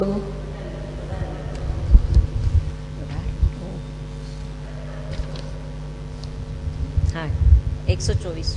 હા 124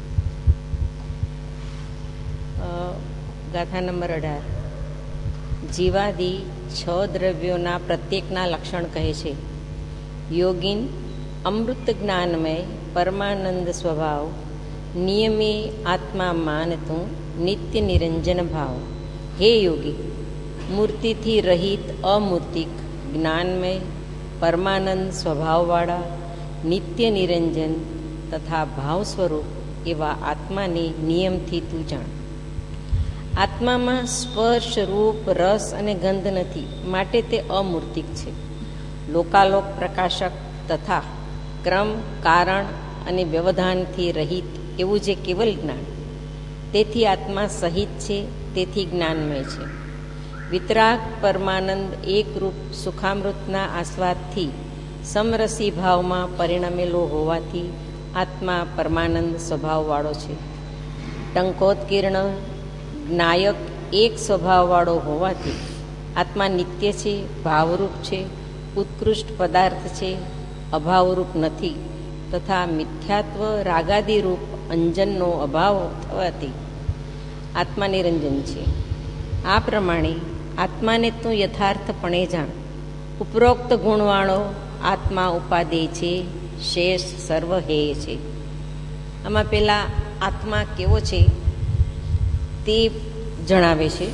ગાથા નંબર 18. જીવાદિ 6 દ્રવ્યોના પ્રત્યેકના લક્ષણ કહે છે. યોગીન અમૃત જ્ઞાનમય પરમાનંદ સ્વભાવ, નિયમે આત્મા માનતું નિત્ય નિરંજન ભાવ. હે યોગી, મૂર્તિથી રહિત અમૂર્તિક જ્ઞાનમય પરમાનંદ સ્વભાવવાળા નિત્ય નિરંજન તથા ભાવ સ્વરૂપ એવા આત્માને નિયમથી તું જાણ. આત્મામાં સ્પર્શ, રૂપ, રસ અને ગંધ નથી, માટે તે અમૂર્તિક છે. લોકાલોક પ્રકાશક તથા ક્રમ, કારણ અને વ્યવધાનથી રહિત એવું જે કેવલ જ્ઞાન, તેથી આત્મા સહિત છે, તેથી જ્ઞાનમય છે. વિતરાગ પરમાનંદ એકરૂપ સુખામૃતના આસ્વાદથી સમરસી ભાવમાં પરિણમેલો હોવાથી આત્મા પરમાનંદ સ્વભાવવાળો છે. ટંકોત્કીર્ણ જ્ઞાયક એક સ્વભાવવાળો હોવાથી આત્મા નિત્ય છે, ભાવરૂપ છે, ઉત્કૃષ્ટ પદાર્થ છે, અભાવરૂપ નથી તથા મિથ્યાત્વ રાગાદિરૂપ અંજનનો અભાવ થવાથી આત્મા નિરંજન છે. આ પ્રમાણે આત્માને તું યથાર્થપણે જાણ. ઉપરોક્ત ગુણવાળો આત્મા ઉપાદેય છે, શેષ સર્વ હેય છે. આમાં પેલા આત્મા કેવો છે તે જણાવે છે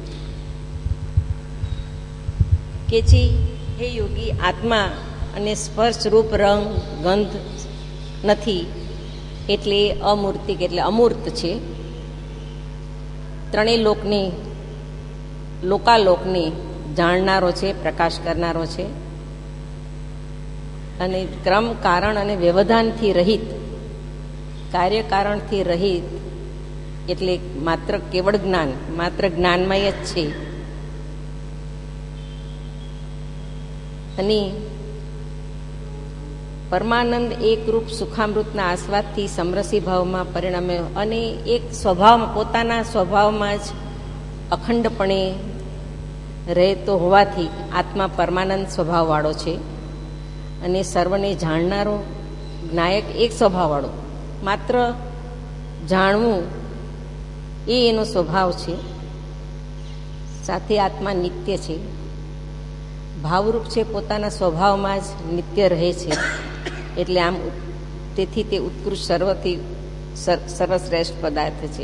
કે જે હે યોગી, આત્મા અને સ્પર્શ, રૂપ, રંગ, ગંધ નથી એટલે અમૂર્તિક એટલે અમૂર્ત છે. ત્રણેય લોકાલોકને જાણનારો છે, પ્રકાશ કરનારો છે અને ક્રમ, કારણ અને વ્યવધાનથી રહિત, કાર્યકારણથી રહિત એટલે માત્ર કેવળ જ્ઞાન, માત્ર જ્ઞાનમય જ છે. અને પરમાનંદ એકરૂપ સુખામૃતના આસ્વાદથી સમરસી ભાવમાં પરિણમે અને એક સ્વભાવમાં, પોતાના સ્વભાવમાં જ અખંડપણે રહેતો હોવાથી આત્મા પરમાનંદ સ્વભાવવાળો છે. અને સર્વને જાણનારો જ્ઞાયક એક સ્વભાવવાળો, માત્ર જાણવું એ એનો સ્વભાવ છે. સાથે આત્મા નિત્ય છે, ભાવરૂપ છે, પોતાના સ્વભાવમાં જ નિત્ય રહે છે. એટલે આમ તેથી તે ઉત્કૃષ્ટ સર્વથી સર્વશ્રેષ્ઠ પદાર્થ છે.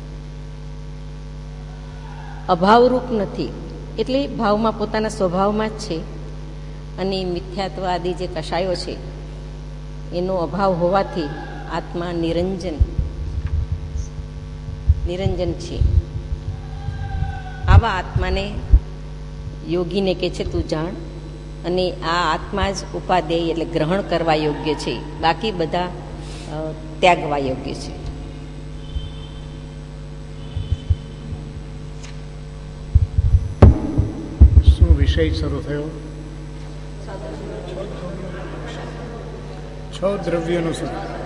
અભાવરૂપ નથી એટલે ભાવમાં પોતાના સ્વભાવમાં જ છે. અને મિથ્યાત્વ આદિ જે કષાયો છે એનો અભાવ હોવાથી આત્મા નિરંજન છે. આવા આત્માને યોગીને કે છે તું જાણ. અને આ આત્મા જ ઉપાદેય એટલે ગ્રહણ કરવા યોગ્ય છે, બાકી બધા ત્યાગવા યોગ્ય છે. શું વિષય શરૂ થયો? 6 દ્રવ્યોનો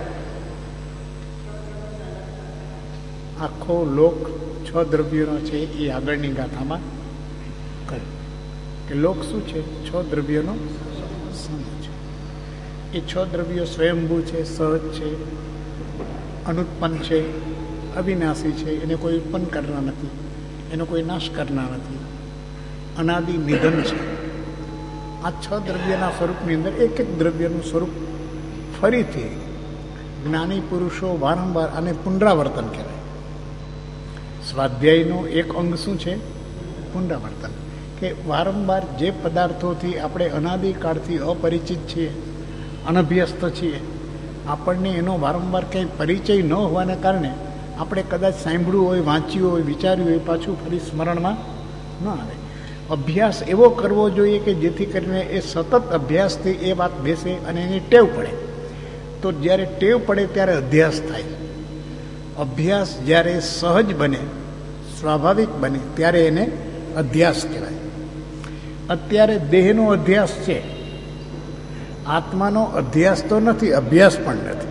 આખો લોક 6 દ્રવ્યોનો છે. એ આગળની ગાથામાં કહ્યું કે લોક શું છે? 6 દ્રવ્યોનો સમૂહ છે. એ 6 દ્રવ્યો સ્વયંભૂ છે, સહજ છે, અનુત્પન્ન છે, અવિનાશી છે. એને કોઈ ઉત્પન્ન કરનાર નથી, એનો કોઈ નાશ કરનાર નથી, અનાદિ નિધન છે. આ 6 દ્રવ્યના સ્વરૂપની અંદર એક એક દ્રવ્યનું સ્વરૂપ ફરીથી જ્ઞાની પુરુષો વારંવાર અને પુનરાવર્તન કહેવાય. સ્વાધ્યાયનો એક અંગ શું છે? પુનરાવર્તન. કે વારંવાર જે પદાર્થોથી આપણે અનાદિકાળથી અપરિચિત છીએ, અનભ્યસ્ત છીએ, આપણને એનો વારંવાર કંઈ પરિચય ન હોવાને કારણે આપણે કદાચ સાંભળ્યું હોય, વાંચ્યું હોય, વિચાર્યું હોય, પાછું ફરી સ્મરણમાં ન આવે. અભ્યાસ એવો કરવો જોઈએ કે જેથી કરીને એ સતત અભ્યાસથી એ વાત બેસે અને એની ટેવ પડે. તો જ્યારે ટેવ પડે ત્યારે અધ્યાસ થાય. અભ્યાસ જ્યારે સહજ બને, સ્વાભાવિક બને, ત્યારે એને અધ્યાસ કહેવાય. અત્યારે દેહનો અધ્યાસ છે, આત્માનો અધ્યાસ તો નથી, અભ્યાસ પણ નથી.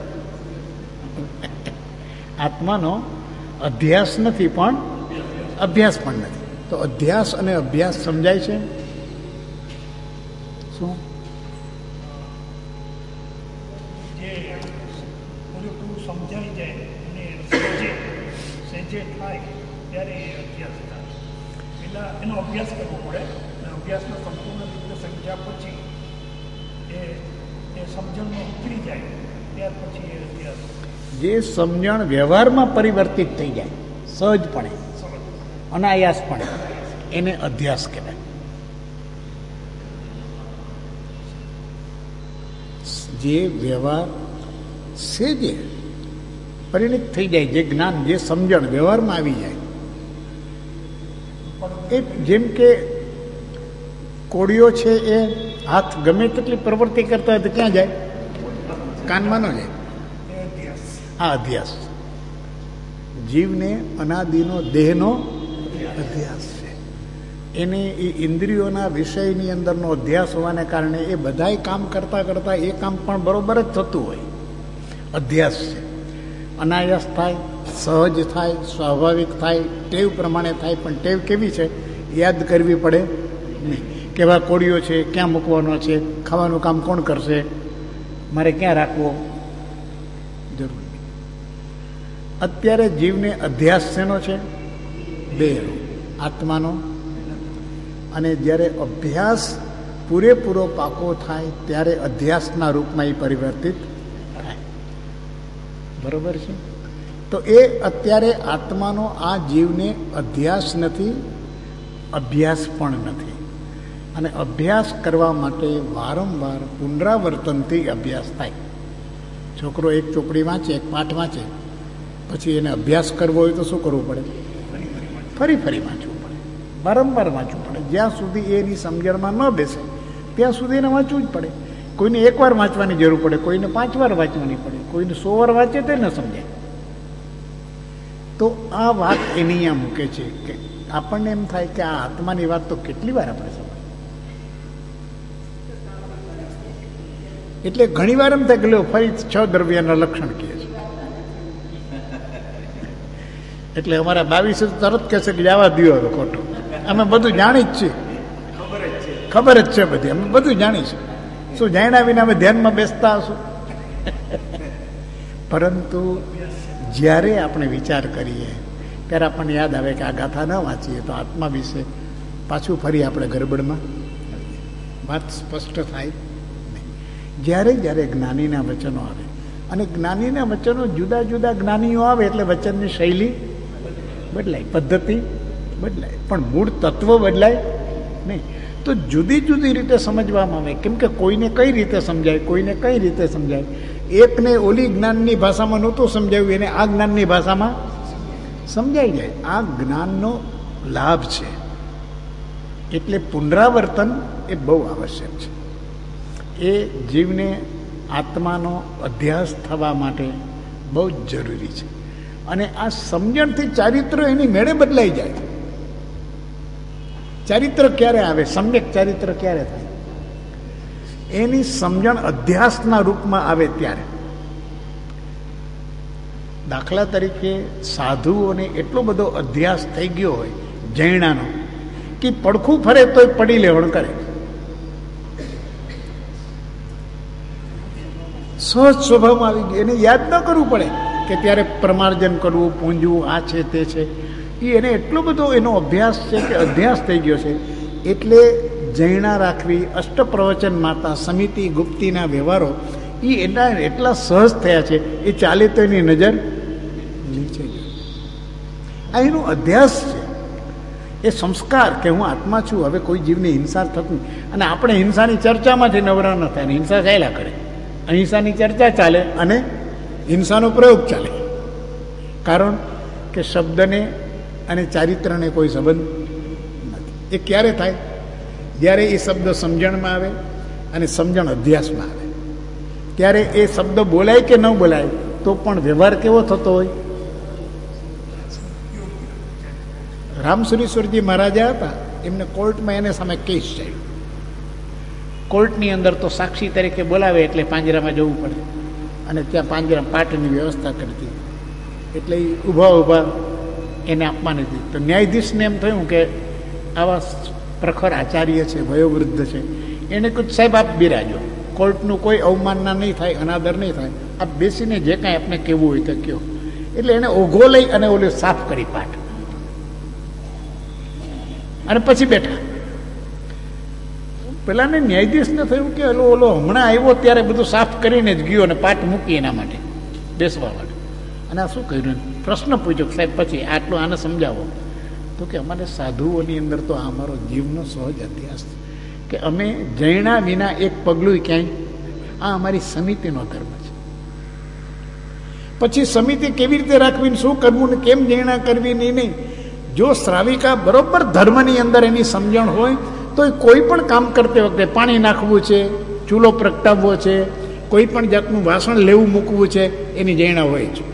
આત્માનો અધ્યાસ નથી પણ અભ્યાસ પણ નથી. તો અધ્યાસ અને અભ્યાસ સમજાય છે? શું સમજાઈ જાય અને સહેજે થાય ત્યારે અભ્યાસ થાય. પહેલાં એનો અભ્યાસ કરવો પડે અને અભ્યાસનો સંપૂર્ણ રીતે સમજ્યા પછી એ સમજણમાં ઉતરી જાય ત્યાર પછી એ અભ્યાસ. જે સમજણ વ્યવહારમાં પરિવર્તિત થઈ જાય સહજપણે, અનાયાસપણે, એને અધ્યાસ કહેવાય. જે વ્યવહાર સેજે પરિણિત થઈ જાય, જે જ્ઞાન, જે સમજણ વ્યવહારમાં આવી જાય, એ જેમ કે કોળીઓ છે એ હાથ ગમે તેટલી પ્રવૃત્તિ કરતા હોય તો ક્યાં જાય? કાનમાં ન જાય. આ અધ્યાસ જીવને અનાદિનો દેહનો અધ્યાસ છે. એને એ ઇન્દ્રિયોના વિષયની અંદરનો અધ્યાસ હોવાને કારણે એ બધાય કામ કરતાં કરતાં એ કામ પણ બરોબર જ થતું હોય. અધ્યાસ છે. અનાયાસ થાય, સહજ થાય, સ્વાભાવિક થાય, ટેવ પ્રમાણે થાય. પણ ટેવ કેવી છે? યાદ કરવી પડે નહીં. કેવા કોળીઓ છે, ક્યાં મૂકવાનો છે, ખાવાનું કામ કોણ કરશે, મારે ક્યાં રાખવો, જરૂર. અત્યારે જીવને અધ્યાસ શેનો છે? દેહનો, આત્માનો. અને જ્યારે અભ્યાસ પૂરેપૂરો પાકો થાય ત્યારે અધ્યાસના રૂપમાં એ પરિવર્તિત થાય. બરોબર છે? તો એ અત્યારે આત્માનો આ જીવને અધ્યાસ નથી, અભ્યાસ પણ નથી. અને અભ્યાસ કરવા માટે વારંવાર પુનરાવર્તનથી અભ્યાસ થાય. છોકરો એક ચોપડી વાંચે, એક પાઠ વાંચે, પછી એને અભ્યાસ કરવો હોય તો શું કરવું પડે? ફરી ફરી વાંચવું પડે, વારંવાર વાંચવું પડે. જ્યાં સુધી એની સમજણમાં ન બેસે ત્યાં સુધી એને વાંચવું જ પડે. કોઈને એકવાર વાંચવાની જરૂર પડે, કોઈને 5 વાર વાંચવાની પડે, કોઈને 100 વાર વાંચે તો ન સમજાય. તો આ વાત એની અહીંયા મૂકે છે કે આપણને એમ થાય કે આ આત્માની વાત તો કેટલી વાર આપણે સમજ. એટલે ઘણી વાર એમ થાય કે ફરી 6 દ્રવ્યના લક્ષણ કહે છે. એટલે અમારા 22 તરત કહેશે કે જવા દો હવે ખોટું, અમે બધું જાણી જ છીએ, ખબર જ છે બધી, અમે બધું જાણી છે. શું જાણ્યા વિના અમે ધ્યાનમાં બેસતા હશું? પરંતુ જ્યારે આપણે વિચાર કરીએ ત્યારે આપણને યાદ આવે કે આ ગાથા ન વાંચીએ તો આત્મા વિશે પાછું ફરી આપણે ગરબડમાં વાત સ્પષ્ટ થાય નહીં. જ્યારે જ્યારે જ્ઞાનીના વચનો આવે, અને જ્ઞાનીના વચનો જુદા જુદા જ્ઞાનીઓ આવે એટલે વચનની શૈલી બદલાય, પદ્ધતિ બદલાય, પણ મૂળ તત્વ બદલાય નહીં. તો જુદી જુદી રીતે સમજવામાં આવે. કેમ કે કોઈને કઈ રીતે સમજાય, કોઈને કઈ રીતે સમજાય. એકને ઓલી જ્ઞાનની ભાષામાં નહોતું સમજાવ્યું, એને આ જ્ઞાનની ભાષામાં સમજાઈ જાય. આ જ્ઞાનનો લાભ છે. એટલે પુનરાવર્તન એ બહુ આવશ્યક છે. એ જીવને આત્માનો અધ્યાસ થવા માટે બહુ જ જરૂરી છે. અને આ સમજણથી ચારિત્ર એની મેળે બદલાઈ જાય. ચારિત્ર ક્યારે આવે? સમ્યક ચારિત્ર ક્યારે થાય? એની સમજણ અધ્યાસના રૂપમાં આવે ત્યારે. દાખલા તરીકે સાધુઓને એટલો બધો અધ્યાસ થઈ ગયો હોય જૈણાનો કે પડખું ફરે તોય પડી લેવણ કરે. સહજ સ્વભાવમાં આવી ગયો. એને યાદ ન કરવું પડે કે ત્યારે પ્રમાર્જન કરવું, પૂંજવું, આ છે તે છે. એને એટલો બધો એનો અભ્યાસ છે કે અધ્યાસ થઈ ગયો છે. એટલે જૈણા રાખવી, અષ્ટપ્રવચન માતા, સમિતિ, ગુપ્તીના વ્યવહારો એ એના એટલા સહજ થયા છે, એ ચાલે તો એની નજર નીચે ગઈ. આ એનો અધ્યાસ છે. એ સંસ્કાર કે હું આત્મા છું, હવે કોઈ જીવની હિંસા થતું. અને આપણે હિંસાની ચર્ચામાંથી નવરા ન થાય, હિંસા ચાલ્યા કરે. અહિંસાની ચર્ચા ચાલે અને હિંસાનો પ્રયોગ ચાલે. કારણ કે શબ્દને અને ચારિત્રને કોઈ સંબંધ નથી. એ ક્યારે થાય? જ્યારે એ શબ્દ સમજણમાં આવે અને સમજણ અધ્યાસમાં આવે. ત્યારે એ શબ્દ બોલાય કે ન બોલાય તો પણ વ્યવહાર કેવો થતો હોય? રામસુરીશ્વરજી મહારાજા હતા, એમને કોર્ટમાં એને સામે કેસ ચાલ્યો. કોર્ટની અંદર તો સાક્ષી તરીકે બોલાવે એટલે પાંજરામાં જવું પડે, અને ત્યાં પાંજરા પાટની વ્યવસ્થા કરતી. એટલે એ ઊભા ઊભા એને આપવાની હતી. તો ન્યાયાધીશને એમ થયું કે આવા પ્રખર આચાર્ય છે, વયોવૃદ્ધ છે, એને કહ્યું સાહેબ આપ બિરાજો, કોર્ટનું કોઈ અવમાનના નહીં થાય, અનાદર નહીં થાય, આપ બેસીને જે કાંઈ આપને કહેવું હોય તો કહો. એટલે એને ઓઘો લઈ અને ઓલું સાફ કરી પાઠ, અને પછી બેઠા. પેલાને ન્યાયાધીશને થયું કે ઓલો હમણાં આવ્યો ત્યારે બધું સાફ કરીને જ ગયો અને પાઠ મૂકી એના માટે બેસવા માટે. અને આ શું કર્યું? પ્રશ્ન પૂછ્યો સાહેબ પછી આટલું આને સમજાવો. તો કે અમારે સાધુઓની અંદર તો આ અમારો જીવનો સહજ અભ્યાસ છે કે અમે જૈણા વિના એક પગલું ક્યાંય, આ અમારી સમિતિનો ધર્મ છે. પછી સમિતિ કેવી રીતે રાખવી, શું કરવું ને કેમ જૈણા કરવી નહીં. જો શ્રાવિકા બરોબર ધર્મની અંદર એની સમજણ હોય તો કોઈ પણ કામ કરતી વખતે પાણી નાખવું છે, ચૂલો પ્રગટાવવો છે, કોઈ પણ જાતનું વાસણ લેવું મૂકવું છે, એની જૈણા હોય છે.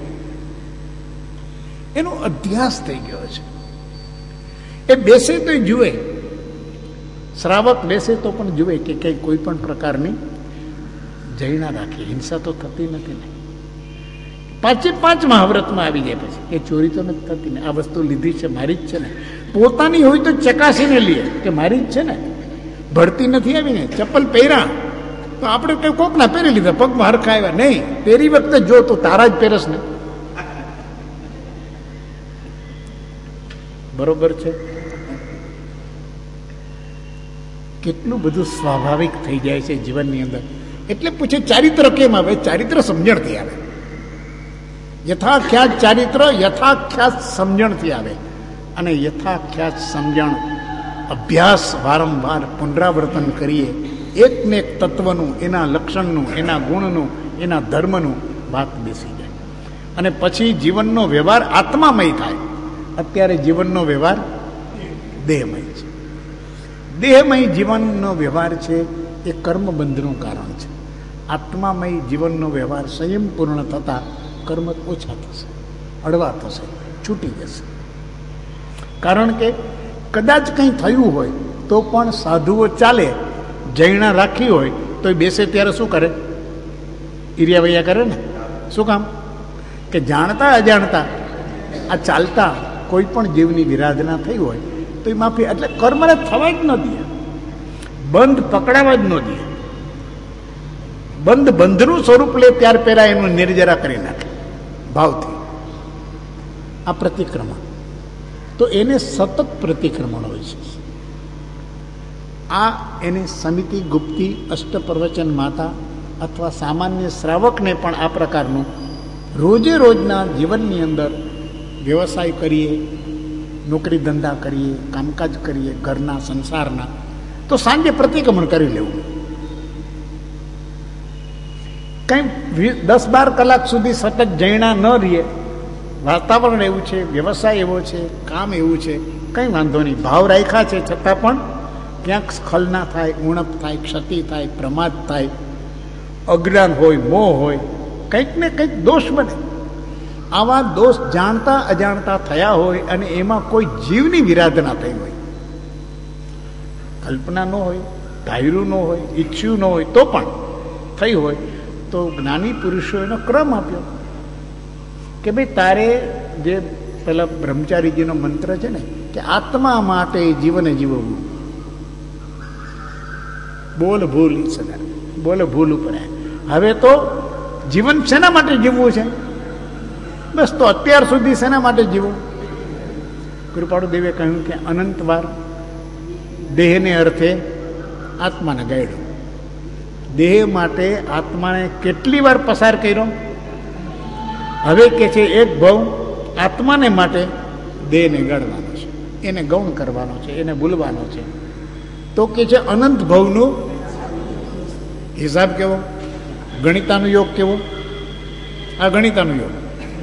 એનો અભ્યાસ થઈ ગયો છે. એ બેસે તો જુએ, શ્રાવક બેસે તો પણ જુએ કે કઈ કોઈ પણ પ્રકારની જૈણા રાખી, હિંસા તો થતી નથી ને. 5 મહાવ્રતમાં આવી જાય પછી એ ચોરી તો નથી થતી ને, આ વસ્તુ લીધી છે મારી જ છે ને. પોતાની હોય તો ચકાસીને લે કે મારી જ છે ને, ભરતી નથી આવી ને. ચપ્પલ પહેર્યા તો આપણે કઈ કોકના પહેરી લીધા, પગમાં હરખા આવ્યા નહીં, પહેરી વખતે જો તો તારા જ પહેરસ ને. બરોબર છે? કેટલું બધું સ્વાભાવિક થઈ જાય છે જીવનની અંદર. એટલે પૂછે ચારિત્ર કેમ આવે? ચારિત્ર સમજણથી આવે. યથાખ્યાત ચારિત્ર યથાખ્યાત સમજણથી આવે. અને યથાખ્યાત સમજણ અભ્યાસ વારંવાર પુનરાવર્તન કરીએ, એકને એક તત્વનું, એના લક્ષણનું, એના ગુણનું, એના ધર્મનું વાત બેસી જાય. અને પછી જીવનનો વ્યવહાર આત્મામય થાય. અત્યારે જીવનનો વ્યવહાર દેહમય છે. દેહમય જીવનનો વ્યવહાર છે એ કર્મબંધનું કારણ છે. આત્મામય જીવનનો વ્યવહાર સંયમપૂર્ણ થતાં કર્મ ઓછા થશે, હળવા થશે, છૂટી જશે. કારણ કે કદાચ કંઈ થયું હોય તો પણ સાધુઓ ચાલે, જૈણા રાખી હોય તો એ બેસે ત્યારે શું કરે? ઈરિયા વૈયા કરે ને. શું કામ? કે જાણતા અજાણતા આ ચાલતા કોઈ પણ જીવની વિરાધના થઈ હોય તો એ માફી, એટલે કર્મને થવા જ ન દે, બંધ પકડાવા જ ન દે. બંધ બંધનું સ્વરૂપ લે ત્યાર પહેલા એનું નિર્જરા કરી નાખે ભાવથી. આ પ્રતિક્રમણ તો એને સતત પ્રતિક્રમણ હોય છે. આ એને સમિતિ ગુપ્તી, અષ્ટપ્રવચન માતા અથવા સામાન્ય શ્રાવકને પણ આ પ્રકારનું રોજે રોજના જીવનની અંદર વ્યવસાય કરીએ, નોકરી ધંધા કરીએ, કામકાજ કરીએ, ઘરના સંસારના, તો સાંજે પ્રતિક્રમણ કરી લેવું. કંઈ 10-12 કલાક સુધી સતત જૈણા ન રહીએ, વાતાવરણ એવું છે, વ્યવસાય એવો છે, કામ એવું છે, કંઈ વાંધો નહીં, ભાવ રાખ્યા છે, છતાં પણ ક્યાંક સ્ખલના થાય, ઉણપ થાય, ક્ષતિ થાય, પ્રમાદ થાય, અજ્ઞાન હોય, મોહ હોય, કંઈક ને કંઈક દોષ બને. આવા દોષ જાણતા અજાણતા થયા હોય અને એમાં કોઈ જીવની વિરાધના થઈ હોય, કલ્પના ન હોય, ધાર્યું ન હોય, ઈચ્છ્યું ન હોય, તો પણ થઈ હોય, તો જ્ઞાની પુરુષો એનો ક્રમ આપ્યો કે ભાઈ તારે જે પેલા બ્રહ્મચારીજીનો મંત્ર છે ને કે આત્મા માટે જીવન જીવવું, બોલ ભૂલ સદા, બોલ ભૂલ ઉપર. હવે તો જીવન શેના માટે જીવવું છે? બસ તો અત્યાર સુધી શેના માટે જીવવું? કૃપાળુ દેવે કહ્યું કે અનંતવાર દેહને અર્થે આત્માને ગાયડો. દેહ માટે આત્માને કેટલી વાર પસાર કર્યો? હવે કે છે એક ભાવ આત્માને માટે દેહને ગાળવાનો છે, એને ગૌણ કરવાનો છે, એને ભૂલવાનો છે. તો કે છે અનંત ભવનો હિસાબ કેવો? ગણિતાનો યોગ કેવો? આ ગણિતાનો યોગ.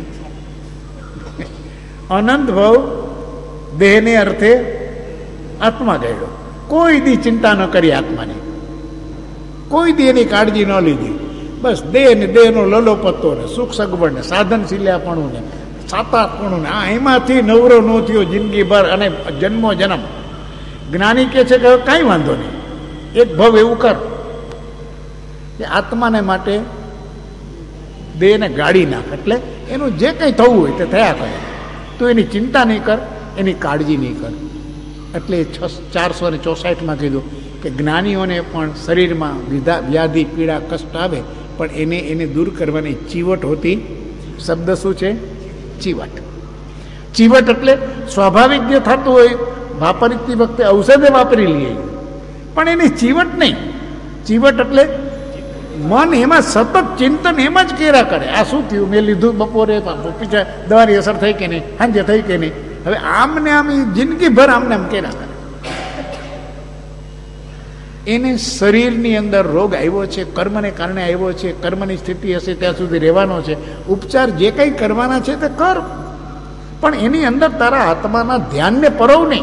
અનંત ભવ દેહને અર્થે આત્મા ગયો. કોઈ દી ચિંતા ન કરી આત્માની, કોઈ દી એની કાળજી ન લીધી. બસ દેહ ને દેહનો લલોપત્તો ને સુખ સગવડ ને સાધન શીલ્યાપણું ને સાતાપણું ને આ એમાંથી નવરો ન થયો જિંદગીભર અને જન્મો જન્મ. જ્ઞાની કે છે કે કાંઈ વાંધો નહીં, એક ભવ એવું કર કે આત્માને માટે દેહને ગાળી નાખ, એટલે એનું જે કંઈ થવું હોય તે થયા કરે. તું એની ચિંતા નહીં કર, એની કાળજી નહીં કર. એટલે 464 કીધું કે જ્ઞાનીઓને પણ શરીરમાં વ્યાધિ પીડા કષ્ટ આવે પણ એને દૂર કરવાની ચીવટ હોતી. શબ્દ શું છે? ચીવટ. ચીવટ એટલે સ્વાભાવિક જે થતું હોય વાપરતી વખતે ઔષધે વાપરી લઈએ પણ એની ચીવટ નહીં. ચીવટ એટલે મન એમાં સતત ચિંતન એમ જ કર્યા કરે. આ શું થયું? મેં લીધું બપોરે, પીછા દવાની અસર થઈ કે નહીં, સાંજે થઈ કે નહીં. હવે આમને આમ જિંદગીભર આમને આમ કર્યા કરે. એને શરીરની અંદર રોગ આવ્યો છે, કર્મને કારણે આવ્યો છે, કર્મની સ્થિતિ હશે ત્યાં સુધી રહેવાનો છે. ઉપચાર જે કંઈ કરવાના છે તે કર, પણ એની અંદર તારા આત્માના ધ્યાનને પરવ નહીં.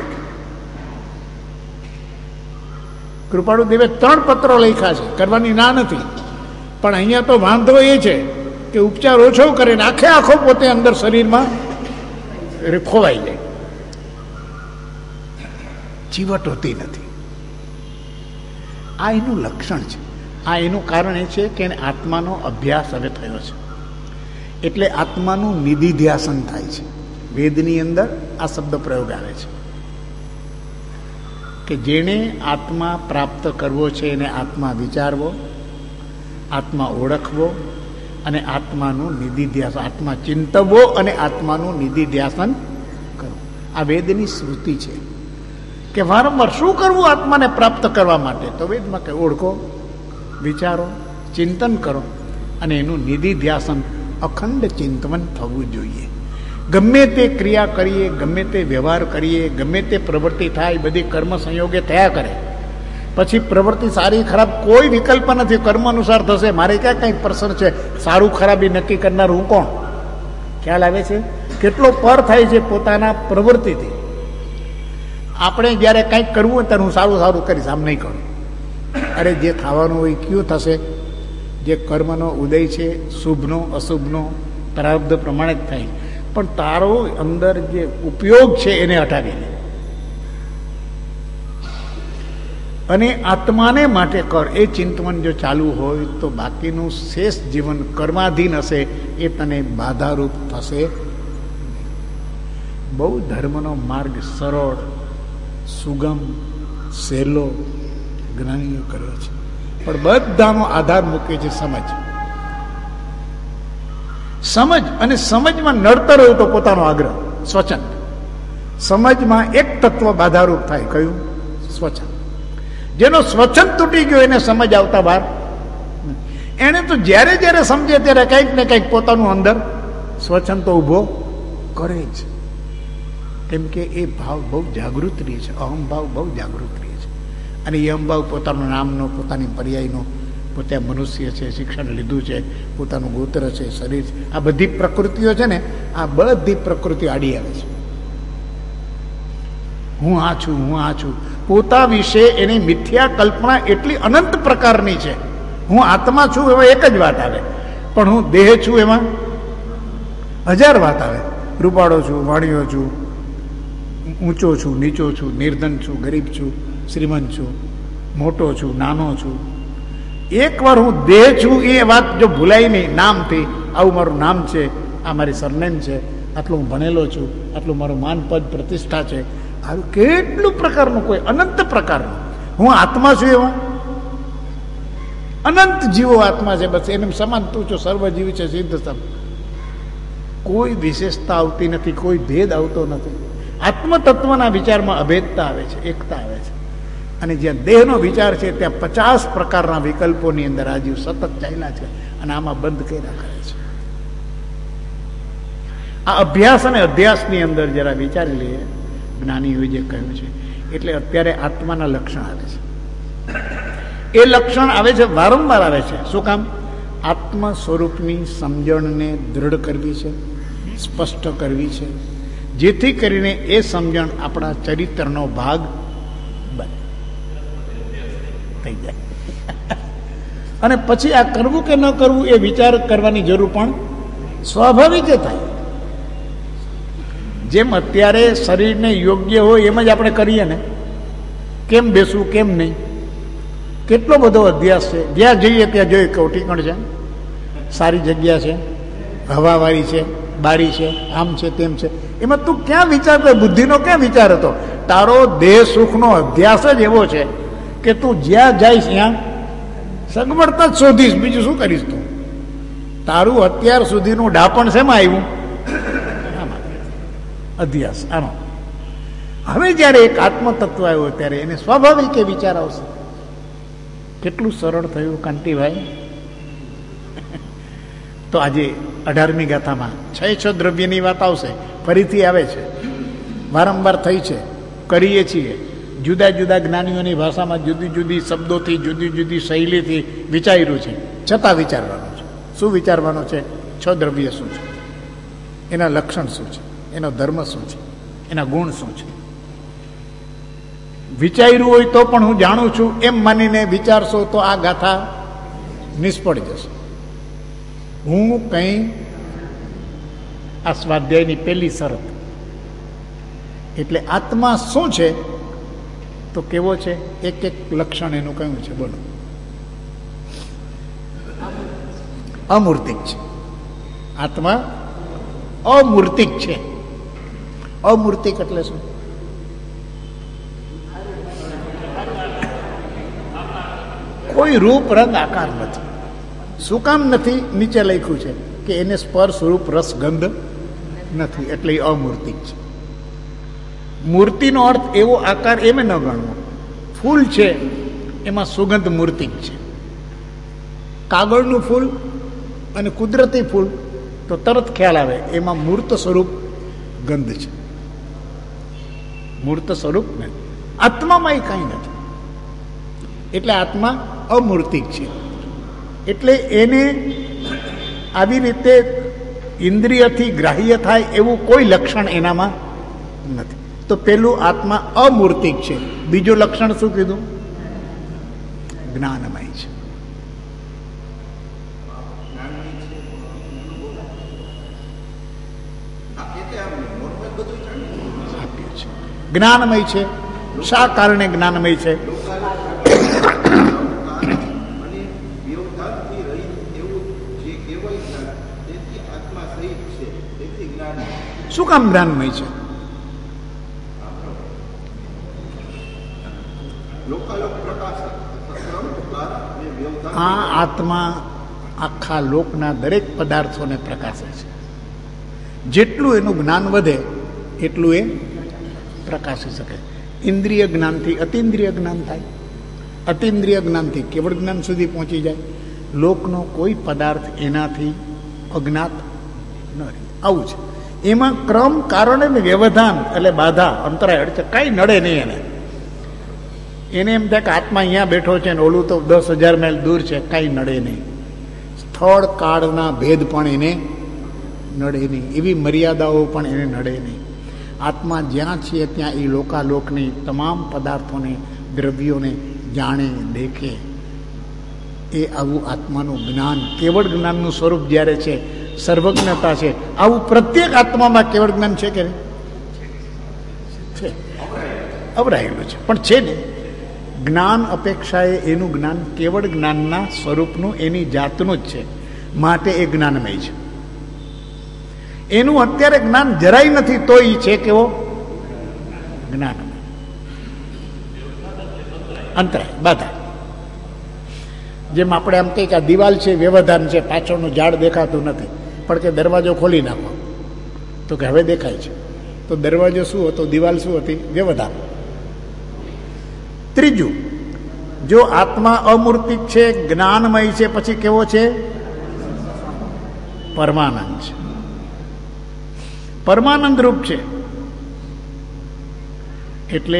કૃપાળુ દેવે 3 પત્રો લખ્યા છે, કરવાની ના નથી, પણ અહીંયા તો વાંધો એ છે કે ઉપચાર ઓછો કરે ને આખો પોતે અંદર શરીરમાં ખોવાઈ જાય. ચીવટ હોતી નથી. આ એનું લક્ષણ છે. આ એનું કારણ એ છે કે આત્માનો અભ્યાસ હવે થયો છે એટલે આત્માનું નિધિધ્યાસન થાય છે. વેદની અંદર આ શબ્દ પ્રયોગ આવે છે કે જેણે આત્મા પ્રાપ્ત કરવો છે એને આત્મા વિચારવો, આત્મા ઓળખવો અને આત્માનું નિધિધ્યાસન, આત્મા ચિંતવવો અને આત્માનું નિધિધ્યાસન કરવું. આ વેદની શ્રુતિ છે કે વારંવાર શું કરવું આત્માને પ્રાપ્ત કરવા માટે? તો વેદમાં કે ઓળખો, વિચારો, ચિંતન કરો અને એનું નિધિધ્યાસન અખંડ ચિંતન થવું જોઈએ. ગમે તે ક્રિયા કરીએ, ગમે તે વ્યવહાર કરીએ, ગમે તે પ્રવૃત્તિ થાય, બધી કર્મ સંયોગે થયા કરે. પછી પ્રવૃત્તિ સારી ખરાબ કોઈ વિકલ્પ નથી, કર્મ અનુસાર થશે. મારે ક્યાં કંઈ પ્રસર છે? સારું ખરાબી નક્કી કરનાર હું કોણ? ખ્યાલ આવે છે? કેટલો પર થાય છે પોતાના પ્રવૃત્તિથી. આપણે જ્યારે કંઈક કરવું હોય ત્યારે હું સારું કરીશ, આમ નહીં કરું. અરે જે થવાનું હોય કયું થશે? જે કર્મનો ઉદય છે, શુભનો અશુભનો પ્રારબ્ધ પ્રમાણે જ થાય. પણ તારો અંદર જે ઉપયોગ છે એને હટાવીને અને આત્માને માટે કર. એ ચિંતન જો ચાલુ હોય તો બાકીનું શેષ જીવન કર્માધીન હશે, એ તને બાધારૂપ થશે. બહુ ધર્મનો માર્ગ સરળ, સુગમ, સહેલો જ્ઞાનીઓ કર્યો છે, પણ બધાનો આધાર મૂકે છે સમજ. સમજ અને સમજમાં નડતર હોય તો પોતાનો આગ્રહ સ્વચ્છંદ. સમજમાં એક તત્વ બાધારૂપ થાય, કયું? સ્વચ્છંદ. જેનો સ્વચ્છંદ તૂટી ગયો એને સમજ આવતા વાર. એને તો જ્યારે જ્યારે સમજે ત્યારે કંઈક ને કંઈક પોતાનું અંદર સ્વચ્છંદ તો ઊભો કરે જ. કેમ કે એ ભાવ બહુ જાગૃત રહે છે, અહમભાવ બહુ જાગૃત રહે છે. અને એ અહમભાવ પોતાનું નામનો, પોતાની પર્યાયનો, પોતે મનુષ્ય છે, શિક્ષણ લીધું છે, પોતાનું ગોત્ર છે, શરીર છે, આ બધી પ્રકૃતિઓ છે ને, આ બધી પ્રકૃતિઓ આડી આવે છે. હું આ છું. પોતા વિશે એની મિથ્યા કલ્પના એટલી અનંત પ્રકારની છે. હું આત્મા છું એમાં એક જ વાત આવે, પણ હું દેહ છું એમાં 1000 વાત આવે. રૂપાળો છું, વાણિયો છું, ઊંચો છું, નીચો છું, નિર્ધન છું, ગરીબ છું, શ્રીમંત છું, મોટો છું, નાનો છું. એકવાર હું દેહ છું એ વાત જો ભૂલાય નહીં નામથી, આવું મારું નામ છે, આ મારી સરનેમ છે, આટલું હું ભણેલો છું, આટલું મારું માન પદ પ્રતિષ્ઠા છે, આવું કેટલું પ્રકારનું, કોઈ અનંત પ્રકારનું. હું આત્મા છું એમાં અનંત જીવો આત્મા છે, બસ એને સમાન તું છો, સર્વજીવ છે, સિદ્ધ સમ. કોઈ વિશેષતા આવતી નથી, કોઈ ભેદ આવતો નથી. આત્મતત્વના વિચારમાં અભેદતા આવે છે, એકતા આવે છે. અને જ્યાં દેહનો વિચાર છે ત્યાં 50 પ્રકારના વિકલ્પોની અંદર આ જીવ સતત ચાલ્યા છે અને આમાં બંધ કર્યા કરે છે. આ અભ્યાસ અને અધ્યાસની અંદર જરા વિચારી લઈએ, જ્ઞાનીઓએ જે કહ્યું છે. એટલે અત્યારે આત્માના લક્ષણ આવે છે. એ લક્ષણ આવે છે, વારંવાર આવે છે. શું કામ? આત્મ સ્વરૂપની સમજણને દૃઢ કરવી છે, સ્પષ્ટ કરવી છે, જેથી કરીને એ સમજણ આપણા ચરિત્રનો ભાગ બને, થઈ જાય. અને પછી આ કરવું કે ન કરવું એ વિચાર કરવાની જરૂર પણ સ્વાભાવિક થાય. જેમ અત્યારે શરીરને યોગ્ય હોય એમ જ આપણે કરીએ ને, કેમ બેસવું કેમ નહીં, કેટલો બધો અભ્યાસ છે. જ્યાં જઈએ ત્યાં જોઈએ કે ઠીકણ છે, સારી જગ્યા છે, હવાવાળી છે, બારી છે, આમ છે, તેમ છે. એમાં તું ક્યાં વિચાર, બુદ્ધિનો ક્યાં વિચાર હતો? તારો દેહ સુખનો અભ્યાસ જ એવો છે કે તું જ્યાં જઈશ ત્યાં સગવડતા જ શોધીશ, બીજું શું કરીશ તું? તારું અત્યાર સુધીનું ડાપણ શેમાં આવ્યું? અધ્યાસ આનો. હવે જયારે એક આત્મતત્વ આવ્યો ત્યારે એને સ્વાભાવિક એ વિચાર આવશે. કેટલું સરળ થયું કાંતિભાઈ. તો આજે 18મી ગાથામાં 6 દ્રવ્યની વાત આવશે, ફરીથી આવે છે, વારંવાર થઈ છે, કરીએ છીએ. જુદા જુદા જ્ઞાનીઓની ભાષામાં જુદી જુદી શબ્દોથી જુદી જુદી શૈલીથી વિચાર્યું છે, છતાં વિચારવાનું છે. શું વિચારવાનું છે? 6 દ્રવ્ય શું છે, એના લક્ષણ શું છે, એનો ધર્મ શું છે, એના ગુણ શું છે. વિચાર્યું હોય તો પણ હું જાણું છું એમ માનીને વિચારશો તો આ ગાથા નિષ્ફળ જશે. હું કંઈ આ સ્વાધ્યાયની પહેલી શરત. એટલે આત્મા શું છે તો કેવો છે? એક એક લક્ષણ એનું કયું છે? બોલો. અમૂર્તિક છે. આત્મા અમૂર્તિક છે. અમૂર્તિક એટલે શું? કોઈ રૂપ રંગ આકાર નથી. શું કામ નથી? નીચે લખ્યું છે કે એને સ્પર્શ રૂપ રસ ગંધ નથી, એટલે એ અમૂર્તિક છે. મૂર્તિનો અર્થ એવો આકાર એમ ન ગણવો. ફૂલ છે એમાં સુગંધ મૂર્તિક છે. કાગળનું ફૂલ અને કુદરતી ફૂલ તો તરત ખ્યાલ આવે એમાં મૂર્ત સ્વરૂપ ગંધ છે. મૂર્ત સ્વરૂપ ને આત્મામાં એ કાંઈ નથી. એટલે આત્મા અમૂર્તિક છે. એટલે એને આવી રીતે ઇન્દ્રિયથી ગ્રાહ્ય થાય એવું કોઈ લક્ષણ એનામાં નથી. તો પેલું આત્મા અમૂર્તિક છે. બીજું લક્ષણ શું કીધું? જ્ઞાનમય છે. જ્ઞાનમય છે. શા કારણે જ્ઞાનમય છે? શું કામ જ્ઞાનમય છે? આ આત્મા આખા લોકના દરેક પદાર્થોને પ્રકાશે છે. જેટલું એનું જ્ઞાન વધે એટલું એ પ્રકાશી શકે. ઇન્દ્રિય જ્ઞાનથી અતિન્દ્રિય જ્ઞાન થાય, અતિન્દ્રિય જ્ઞાનથી કેવળ જ્ઞાન સુધી પહોંચી જાય. લોકનો કોઈ પદાર્થ એનાથી અજ્ઞાત ન રહે. આવું છે. એમાં ક્રમ, કારણ અને વ્યવધાન એટલે બાધા, અંતરાય અડચણ કાંઈ નડે નહીં એને. એને એમ થાય કે આત્મા અહીંયા બેઠો છે ને ઓલું તો 10,000 માઇલ દૂર છે, કાંઈ નડે નહીં. સ્થળ કાળના ભેદ પણ એને નડે નહીં. એવી મર્યાદાઓ પણ એને નડે નહીં. આત્મા જ્યાં છીએ ત્યાં એ લોકાલોકની તમામ પદાર્થોને, દ્રવ્યોને જાણે, દેખે. એ આવું આત્માનું જ્ઞાન, કેવળ જ્ઞાનનું સ્વરૂપ જ્યારે છે, સર્વજ્ઞતા છે. આવું પ્રત્યેક આત્મામાં કેવળ જ્ઞાન છે કે નહીં? છે. અવરાયેલું છે પણ છે ને. જ્ઞાન અપેક્ષાએ એનું જ્ઞાન કેવળ જ્ઞાનના સ્વરૂપનું, એની જાતનું જ છે. માટે એ જ્ઞાનમય છે. એનું અત્યારે જ્ઞાન જરાય નથી તો એ છે કેવો? જ્ઞાનમય. અંતરાય, બાધા. જેમ આપણે આમ કહીએ કે આ દિવાલ છે, વ્યવધાન છે, પાછળનું ઝાડ દેખાતું નથી, પણ કે દરવાજો ખોલી નાખો તો કે હવે દેખાય છે. તો દરવાજો શું હતો? દિવાલ શું હતી? વ્યવધાન. ત્રીજું, જો આત્મા અમૂર્તિક છે, જ્ઞાનમય છે, પછી કેવો છે? પરમાનંદ છે. પરમાનંદ રૂપ છે. એટલે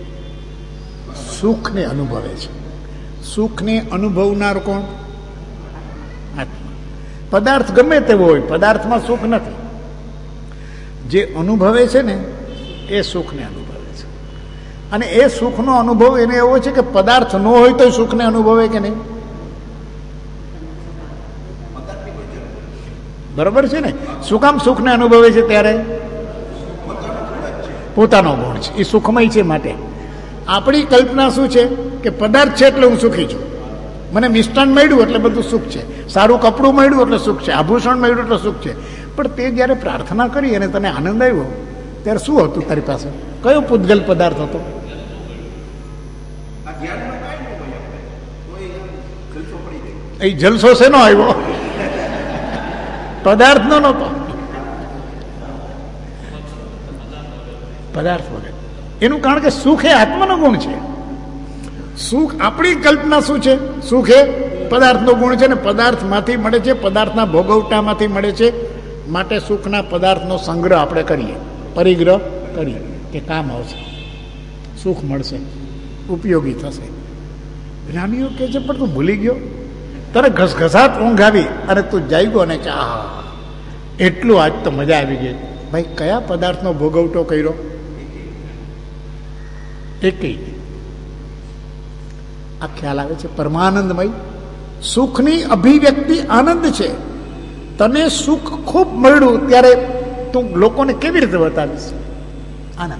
સુખને અનુભવે છે. સુખને અનુભવનાર કોણ? આત્મા. પદાર્થ ગમે તેવો હોય, પદાર્થમાં સુખ નથી. જે અનુભવે છે ને એ સુખને અનુભવે છે. અને એ સુખનો અનુભવ એને એવો છે કે પદાર્થ ન હોય તો સુખને અનુભવે કે નહીં? બરોબર છે ને? શું કામ સુખને અનુભવે છે? ત્યારે પોતાનો ગુણ છે, એ સુખમય છે. માટે આપણી કલ્પના શું છે કે પદાર્થ છે એટલે હું સુખી છું. મને મિષ્ટાન મળ્યું એટલે બધું સુખ છે, સારું કપડું મળ્યું એટલે સુખ છે, આભૂષણ મળ્યું એટલે સુખ છે. પણ તે જ્યારે પ્રાર્થના કરી અને તને આનંદ આવ્યો ત્યારે શું હતું તારી પાસે? કયો પૂતગલ પદાર્થ હતો? એ જલસો શેનો આવ્યો? પદાર્થ નો નહોતો, પદાર્થ વગર. એનું કારણ કે સુખ એ આત્માનો ગુણ છે. સુખ આપણી કલ્પના શું છે? સુખ એ પદાર્થનો ગુણ છે ને પદાર્થમાંથી મળે છે, પદાર્થના ભોગવટામાંથી મળે છે. માટે સુખના પદાર્થનો સંગ્રહ આપણે કરીએ, પરિગ્રહ કરીએ કે કામ આવશે, સુખ મળશે, ઉપયોગી થશે. જ્ઞાનીઓ કહે છે પણ તું ભૂલી ગયો, તારે ઘસઘસાટ ઊંઘ આવી અને તું જાગ્યો અને ચા એટલું આજ તો મજા આવી ગઈ. ભાઈ કયા પદાર્થનો ભોગવટો કર્યો? એકેય. આ ખ્યાલ આવે છે પરમાનંદમય. સુખની અભિવ્યક્તિ આનંદ છે. તને સુખ ખૂબ મળ્યું ત્યારે તું લોકોને કેવી રીતે બતાવીશ? આનંદ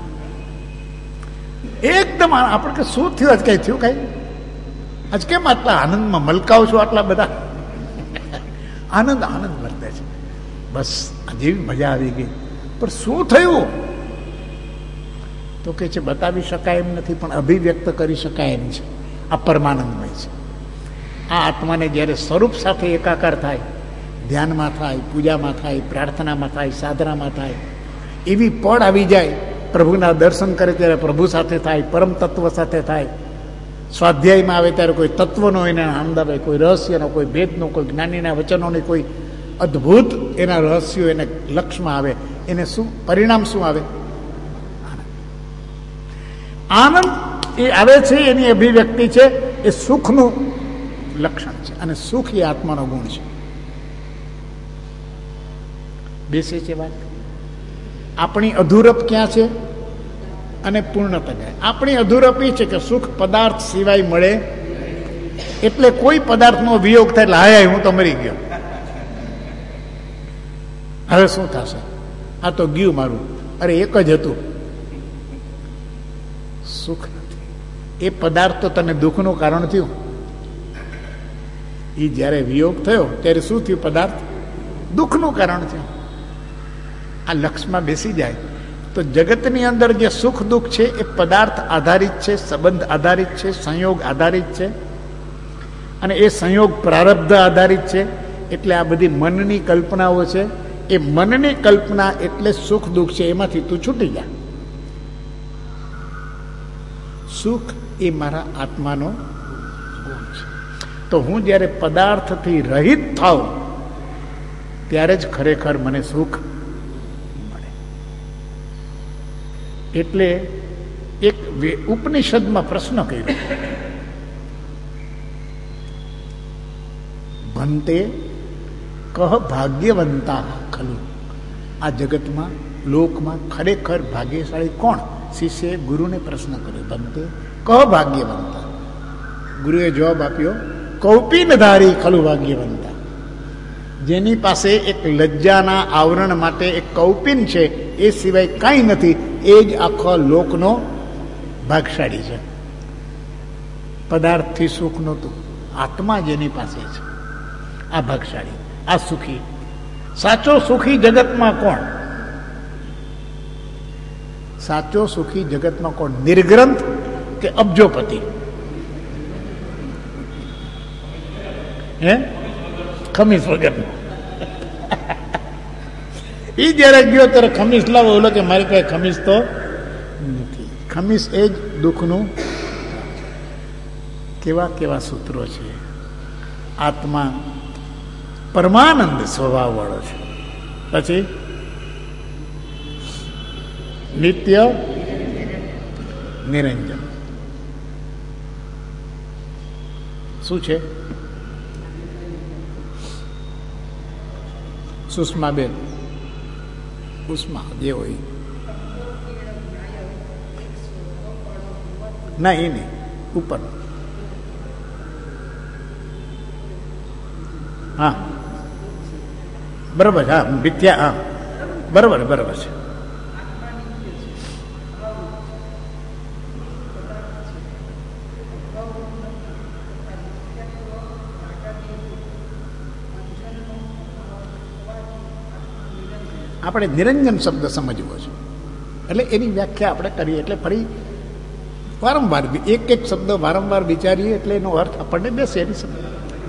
એકદમ. આપણે કે શું થયું આજ? કઈ થયું? કઈ આજ કેમ આટલા આનંદમાં મલકાવ છો? આટલા બધા આનંદ આનંદ વર્તે છે. બસ આ જેવી મજા આવી ગઈ. પણ શું થયું? તો કે છે બતાવી શકાય એમ નથી, પણ અભિવ્યક્ત કરી શકાય એમ છે. આ પરમાનંદમય છે. આ આત્માને જ્યારે સ્વરૂપ સાથે એકાકાર થાય, ધ્યાનમાં થાય, પૂજામાં થાય, પ્રાર્થનામાં થાય, સાધનામાં થાય, એવી પળ આવી જાય. પ્રભુના દર્શન કરે ત્યારે પ્રભુ સાથે થાય, પરમ તત્વ સાથે થાય. સ્વાધ્યાયમાં આવે ત્યારે કોઈ તત્વનો એને આનંદ આવે, કોઈ રહસ્યનો, કોઈ ભેદનો, કોઈ જ્ઞાનીના વચનોની કોઈ અદ્ભુત એના રહસ્યો એને લક્ષમાં આવે. એને શું પરિણામ શું આવે? આનંદ એ આવે છે, એની અભિવ્યક્તિ છે, એ સુખનું લક્ષણ છે. અને સુખ એ આત્માનો ગુણ છે. બેસે છે વાત. આપણી અધૂરપ ક્યાં છે અને પૂર્ણતા ક્યાં? આપણી અધૂરપ એ છે કે સુખ પદાર્થ સિવાય મળે, એટલે કોઈ પદાર્થનો વિયોગ થાય એટલે હાય હું તો મરી ગયો, હવે શું થશે? આ તો ગયું મારું. અરે એક જ હતું. સુખ નથી. એ પદાર્થ તો તને દુઃખનું કારણ થયું. એ જ્યારે વિયોગ થયો ત્યારે શું થયું? પદાર્થ દુઃખનું કારણ થયું. આ લક્ષમાં બેસી જાય તો જગતની અંદર જે સુખ દુઃખ છે એ પદાર્થ આધારિત છે, સંબંધ આધારિત છે, સંયોગ આધારિત છે. અને એ સંયોગ પ્રારબ્ધ આધારિત છે. એટલે આ બધી મનની કલ્પનાઓ છે. એ મનની કલ્પના એટલે સુખ દુઃખ છે. એમાંથી તું છૂટી જા. સુખ એ મારા આત્માનો ગુણ છે. તો હું જ્યારે પદાર્થથી રહિત થાઉં ત્યારે જ ખરેખર મને સુખ મળે. એટલે એક ઉપનિષદમાં પ્રશ્ન કર્યો, ભંતે કહ ભાગ્યવંતા ખલુ. આ જગતમાં લોકમાં ખરેખર ભાગ્યશાળી કોણ? શિષ્યએ ગુરુને પ્રશ્ન કર્યો, ભંતે કહ ભાગ્યવંતા. ગુરુએ જવાબ આપ્યો, કૌપીનધારી ખલુ ભાગ્યવંતા. જેની પાસે એક લજ્જાના આવરણ માટે એક કૌપીન છે, એ સિવાય કાંઈ નથી, એ જ આખો લોકનો ભાગશાળી છે. પદાર્થથી સુખ નહોતું, આત્મા જેની પાસે છે આ ભાગશાળી, આ સુખી. સાચો સુખી જગતમાં કોણ? સાચો સુખી જગતમાં કોણ? નિર્ગ્રંથ કે અબજોપતિ? હે? ખમીસ વગર. એ જયારે ગયો ત્યારે ખમીસ લાવો, ઓલો કે મારી પાસે ખમીસ તો નથી. ખમીસ એ જ દુઃખનું. કેવા કેવા સૂત્રો છે. આત્મા પરમાનંદ સ્વભાવ વાળો છે. પછી નિત્ય નિરંજન. શું છે? સુષ્મા બેન, ઉષ્મા જે હોય ના, એ નહીં, ઉપર. હા બરાબર. હા મિથ્યા. હા બરાબર બરાબર છે. આપણે નિરંજન શબ્દ સમજવો છે. એટલે એની વ્યાખ્યા આપણે કરીએ એટલે ફરી વારંવાર એક એક શબ્દ વારંવાર વિચારીએ એટલે એનો અર્થ આપણને બેસે એની સમજ.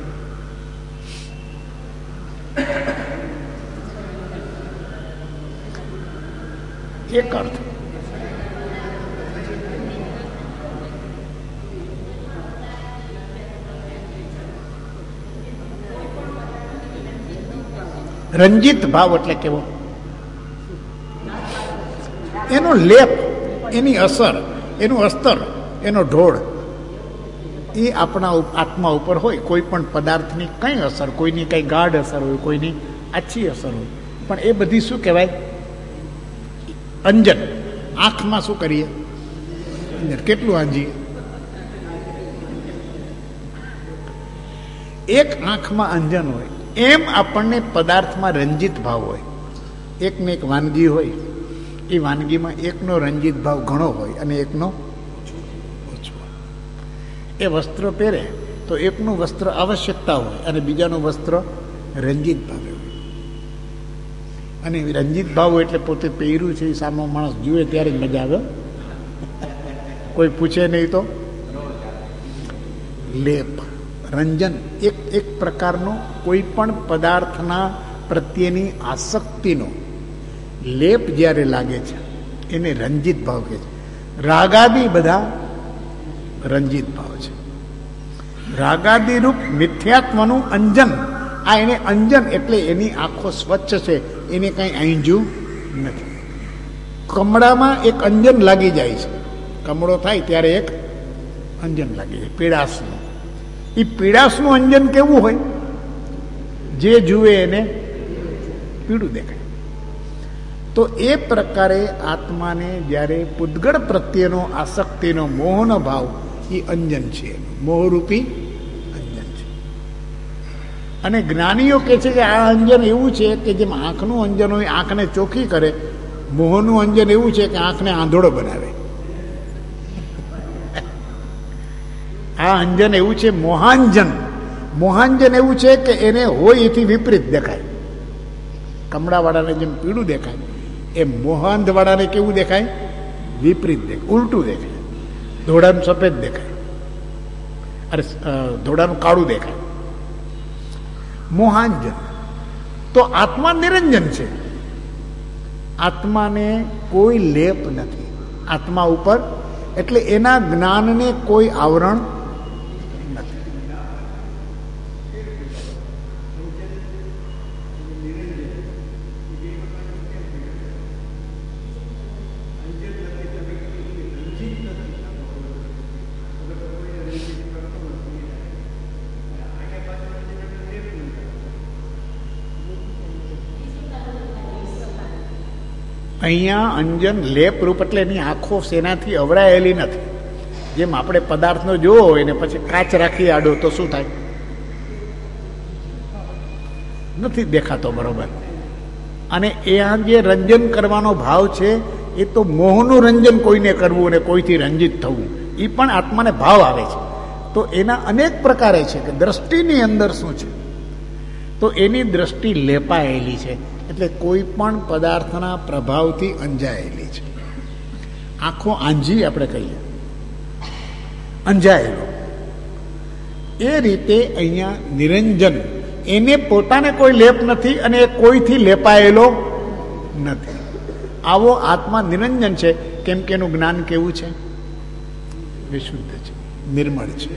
એક અર્થ રંજિત ભાવ એટલે કેવો? એનો લેપ, એની અસર, એનું અસ્તર, એનો ઢોળ એ આપણા આત્મા ઉપર હોય. કોઈ પણ પદાર્થની કઈ અસર, કોઈની કઈ ગાઢ અસર હોય, કોઈની આછી અસર હોય, પણ એ બધી શું કહેવાય? અંજન. આંખમાં શું કરીએ? અંજન. કેટલું આંજીએ? એક આંખમાં અંજન હોય એમ આપણને પદાર્થમાં રંજિત ભાવ હોય. એકને એક વાનગી હોય, એ વાનગીમાં એકનો રંજિત ભાવ ઘણો હોય અને એકનો ઓછો. એ વસ્ત્ર પહેરે તો એકનું વસ્ત્ર આવશ્યકતા હોય અને બીજાનું વસ્ત્ર રંજિત ભાવે હોય. અને રંજિત ભાવ હોય એટલે પોતે પહેર્યું છે એ સામો માણસ જુએ ત્યારે જ મજા આવે. કોઈ પૂછે નહીં તો. લેપ, રંજન, એક પ્રકારનો કોઈ પણ પદાર્થના પ્રત્યેની આસક્તિનો લેપ જ્યારે લાગે છે એને રંજિત ભાવ કહે છે. રાગાદી બધા રંજિત ભાવ છે. રાગાદી રૂપ મિથ્યાત્વનું અંજન. આ એને અંજન એટલે એની આંખો સ્વચ્છ છે, એને કઈ આંજ્યું નથી. કમળામાં એક અંજન લાગી જાય છે. કમળો થાય ત્યારે એક અંજન લાગી જાય પીળાશનું. એ પીળાશનું અંજન કેવું હોય? જે જુએ એને પીળું દેખાય. તો એ પ્રકારે આત્માને જ્યારે પૂતગળ પ્રત્યેનો આસક્તિનો મોહનો ભાવ એ અંજન છે, મોહરૂપી અંજન છે. અને જ્ઞાનીઓ કહે છે કે આ અંજન એવું છે કે જેમ આંખનું અંજન હોય આંખને ચોખ્ખી કરે, મોહનું અંજન એવું છે કે આંખને આંધળો બનાવે. આ અંજન એવું છે મોહાંજન. મોહાંજન એવું છે કે એને હોય એથી વિપરીત દેખાય. કમળાવાળાને જેમ પીળું દેખાય એમ મોહાંધવાળાને કેવું દેખાય? વિપરીત દેખાય, ઉલટું દેખાય. ધોળાનું સફેદ દેખાય, અરે ધોળાનું કાળું દેખાય. મોહાંજન. તો આત્મા નિરંજન છે. આત્માને કોઈ લેપ નથી આત્મા ઉપર, એટલે એના જ્ઞાનને કોઈ આવરણ નથી. અહીંયા અંજન લેપ રૂપ એટલે એની આંખો સેનાથી અવરાયેલી નથી. જેમ આપણે પદાર્થનો જોવો હોય ને પછી કાચ રાખી આડો તો શું થાય? નથી દેખાતો બરોબર. અને એ આ જે રંજન કરવાનો ભાવ છે એ તો મોહનું રંજન કોઈને કરવું અને કોઈથી રંજિત થવું, એ પણ આત્માને ભાવ આવે છે. તો એના અનેક પ્રકારે છે કે દ્રષ્ટિની અંદર શું છે, તો એની દ્રષ્ટિ લેપાયેલી છે, એટલે કોઈ પણ પદાર્થના પ્રભાવથી અંજાયેલી છે. આંખો આંજી આપણે કહીએ, અંજાયેલો. એ રીતે અહીંયા નિરંજન, એને પોતાને કોઈ લેપ નથી અને એ કોઈથી લેપાયેલો નથી. આવો આત્મા નિરંજન છે. કેમ કે એનું જ્ઞાન કેવું છે? વિશુદ્ધ છે, નિર્મળ છે.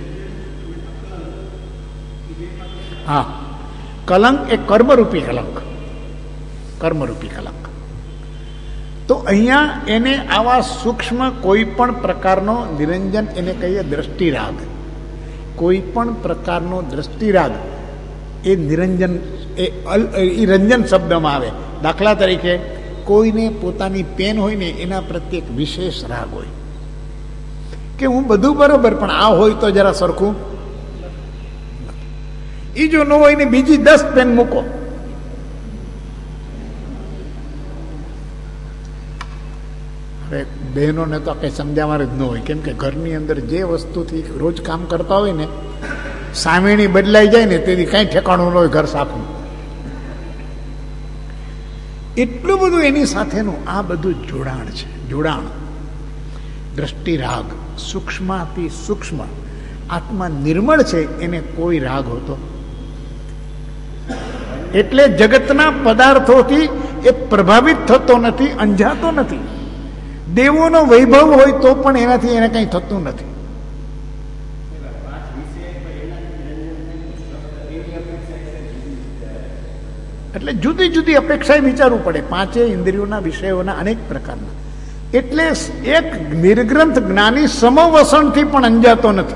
હા, કલંક એ કર્મરૂપી કલંક, કર્મરૂપી કલંક. તો અહીંયા એને આવા સૂક્ષ્મ કોઈ પણ પ્રકારનો નિરંજન, એને કહીએ દ્રષ્ટિરાગ. કોઈ પણ પ્રકારનો દ્રષ્ટિરાગ એ નિરંજન, એ રંજન શબ્દમાં આવે. દાખલા તરીકે કોઈને પોતાની પેન હોય ને એના પ્રત્યે એક વિશેષ રાગ હોય કે હું બધું બરોબર પણ આ હોય તો જરા સરખું. એ જો ન હોય ને બીજી 10 પેન મૂકો, બહેનોને તો કઈ સમજાવવા જ ન હોય. કેમ કે ઘરની અંદર જે વસ્તુથી રોજ કામ કરતા હોય ને સામેણી બદલાઈ જાય ને તેથી કઈ ઠેકાણું ન હોય ઘર સાફનું. એટલું બધું એની સાથેનું આ બધું જોડાણ છે, જોડાણ, દ્રષ્ટિ રાગ, સૂક્ષ્માતિ સૂક્ષ્મ. આત્મા નિર્મળ છે, એને કોઈ રાગ હોતો. એટલે જગતના પદાર્થોથી એ પ્રભાવિત થતો નથી, અંજાતો નથી. દેવોનો વૈભવ હોય તો પણ એનાથી એને કંઈ થતું નથી. એટલે જુદી જુદી અપેક્ષાએ વિચારવું પડે. પાંચે ઇન્દ્રિયોના વિષયોના અનેક પ્રકારના. એટલે એક નિર્ગ્રંથ જ્ઞાની સમવસણથી પણ અંજાતો નથી.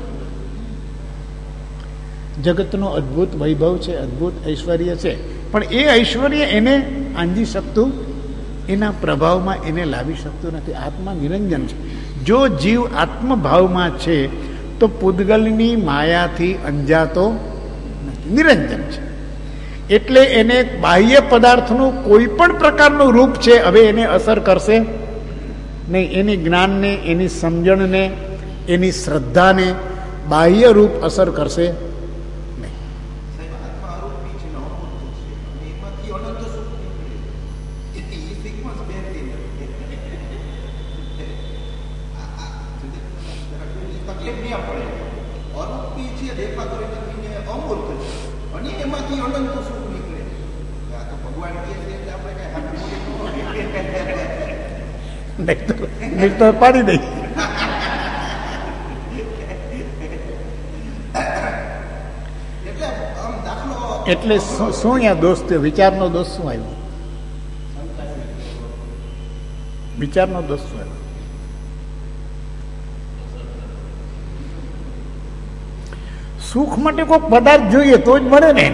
જગતનો અદ્ભુત વૈભવ છે, અદ્ભુત ઐશ્વર્ય છે, પણ એ ઐશ્વર્ય એને આંજી શકતું, એના પ્રભાવમાં એને લાવી શકતું નથી. આત્મા નિરંજન છે. જો જીવ આત્મભાવમાં છે તો પૂદગલની માયાથી અંજાતો નથી, નિરંજન છે. એટલે એને બાહ્ય પદાર્થનું કોઈ પણ પ્રકારનું રૂપ છે હવે એને અસર કરશે નહીં. એની જ્ઞાનને, એની સમજણને, એની શ્રદ્ધાને બાહ્ય રૂપ અસર કરશે નહીં. તો પાડી દઈ. એટલે શું અહીંયા દોષ થયો? વિચારનો દોષ શું આવ્યો? વિચારનો દોષ શું આવ્યો? સુખ માટે કોઈ પદાર્થ જોઈએ તો જ મળે ને.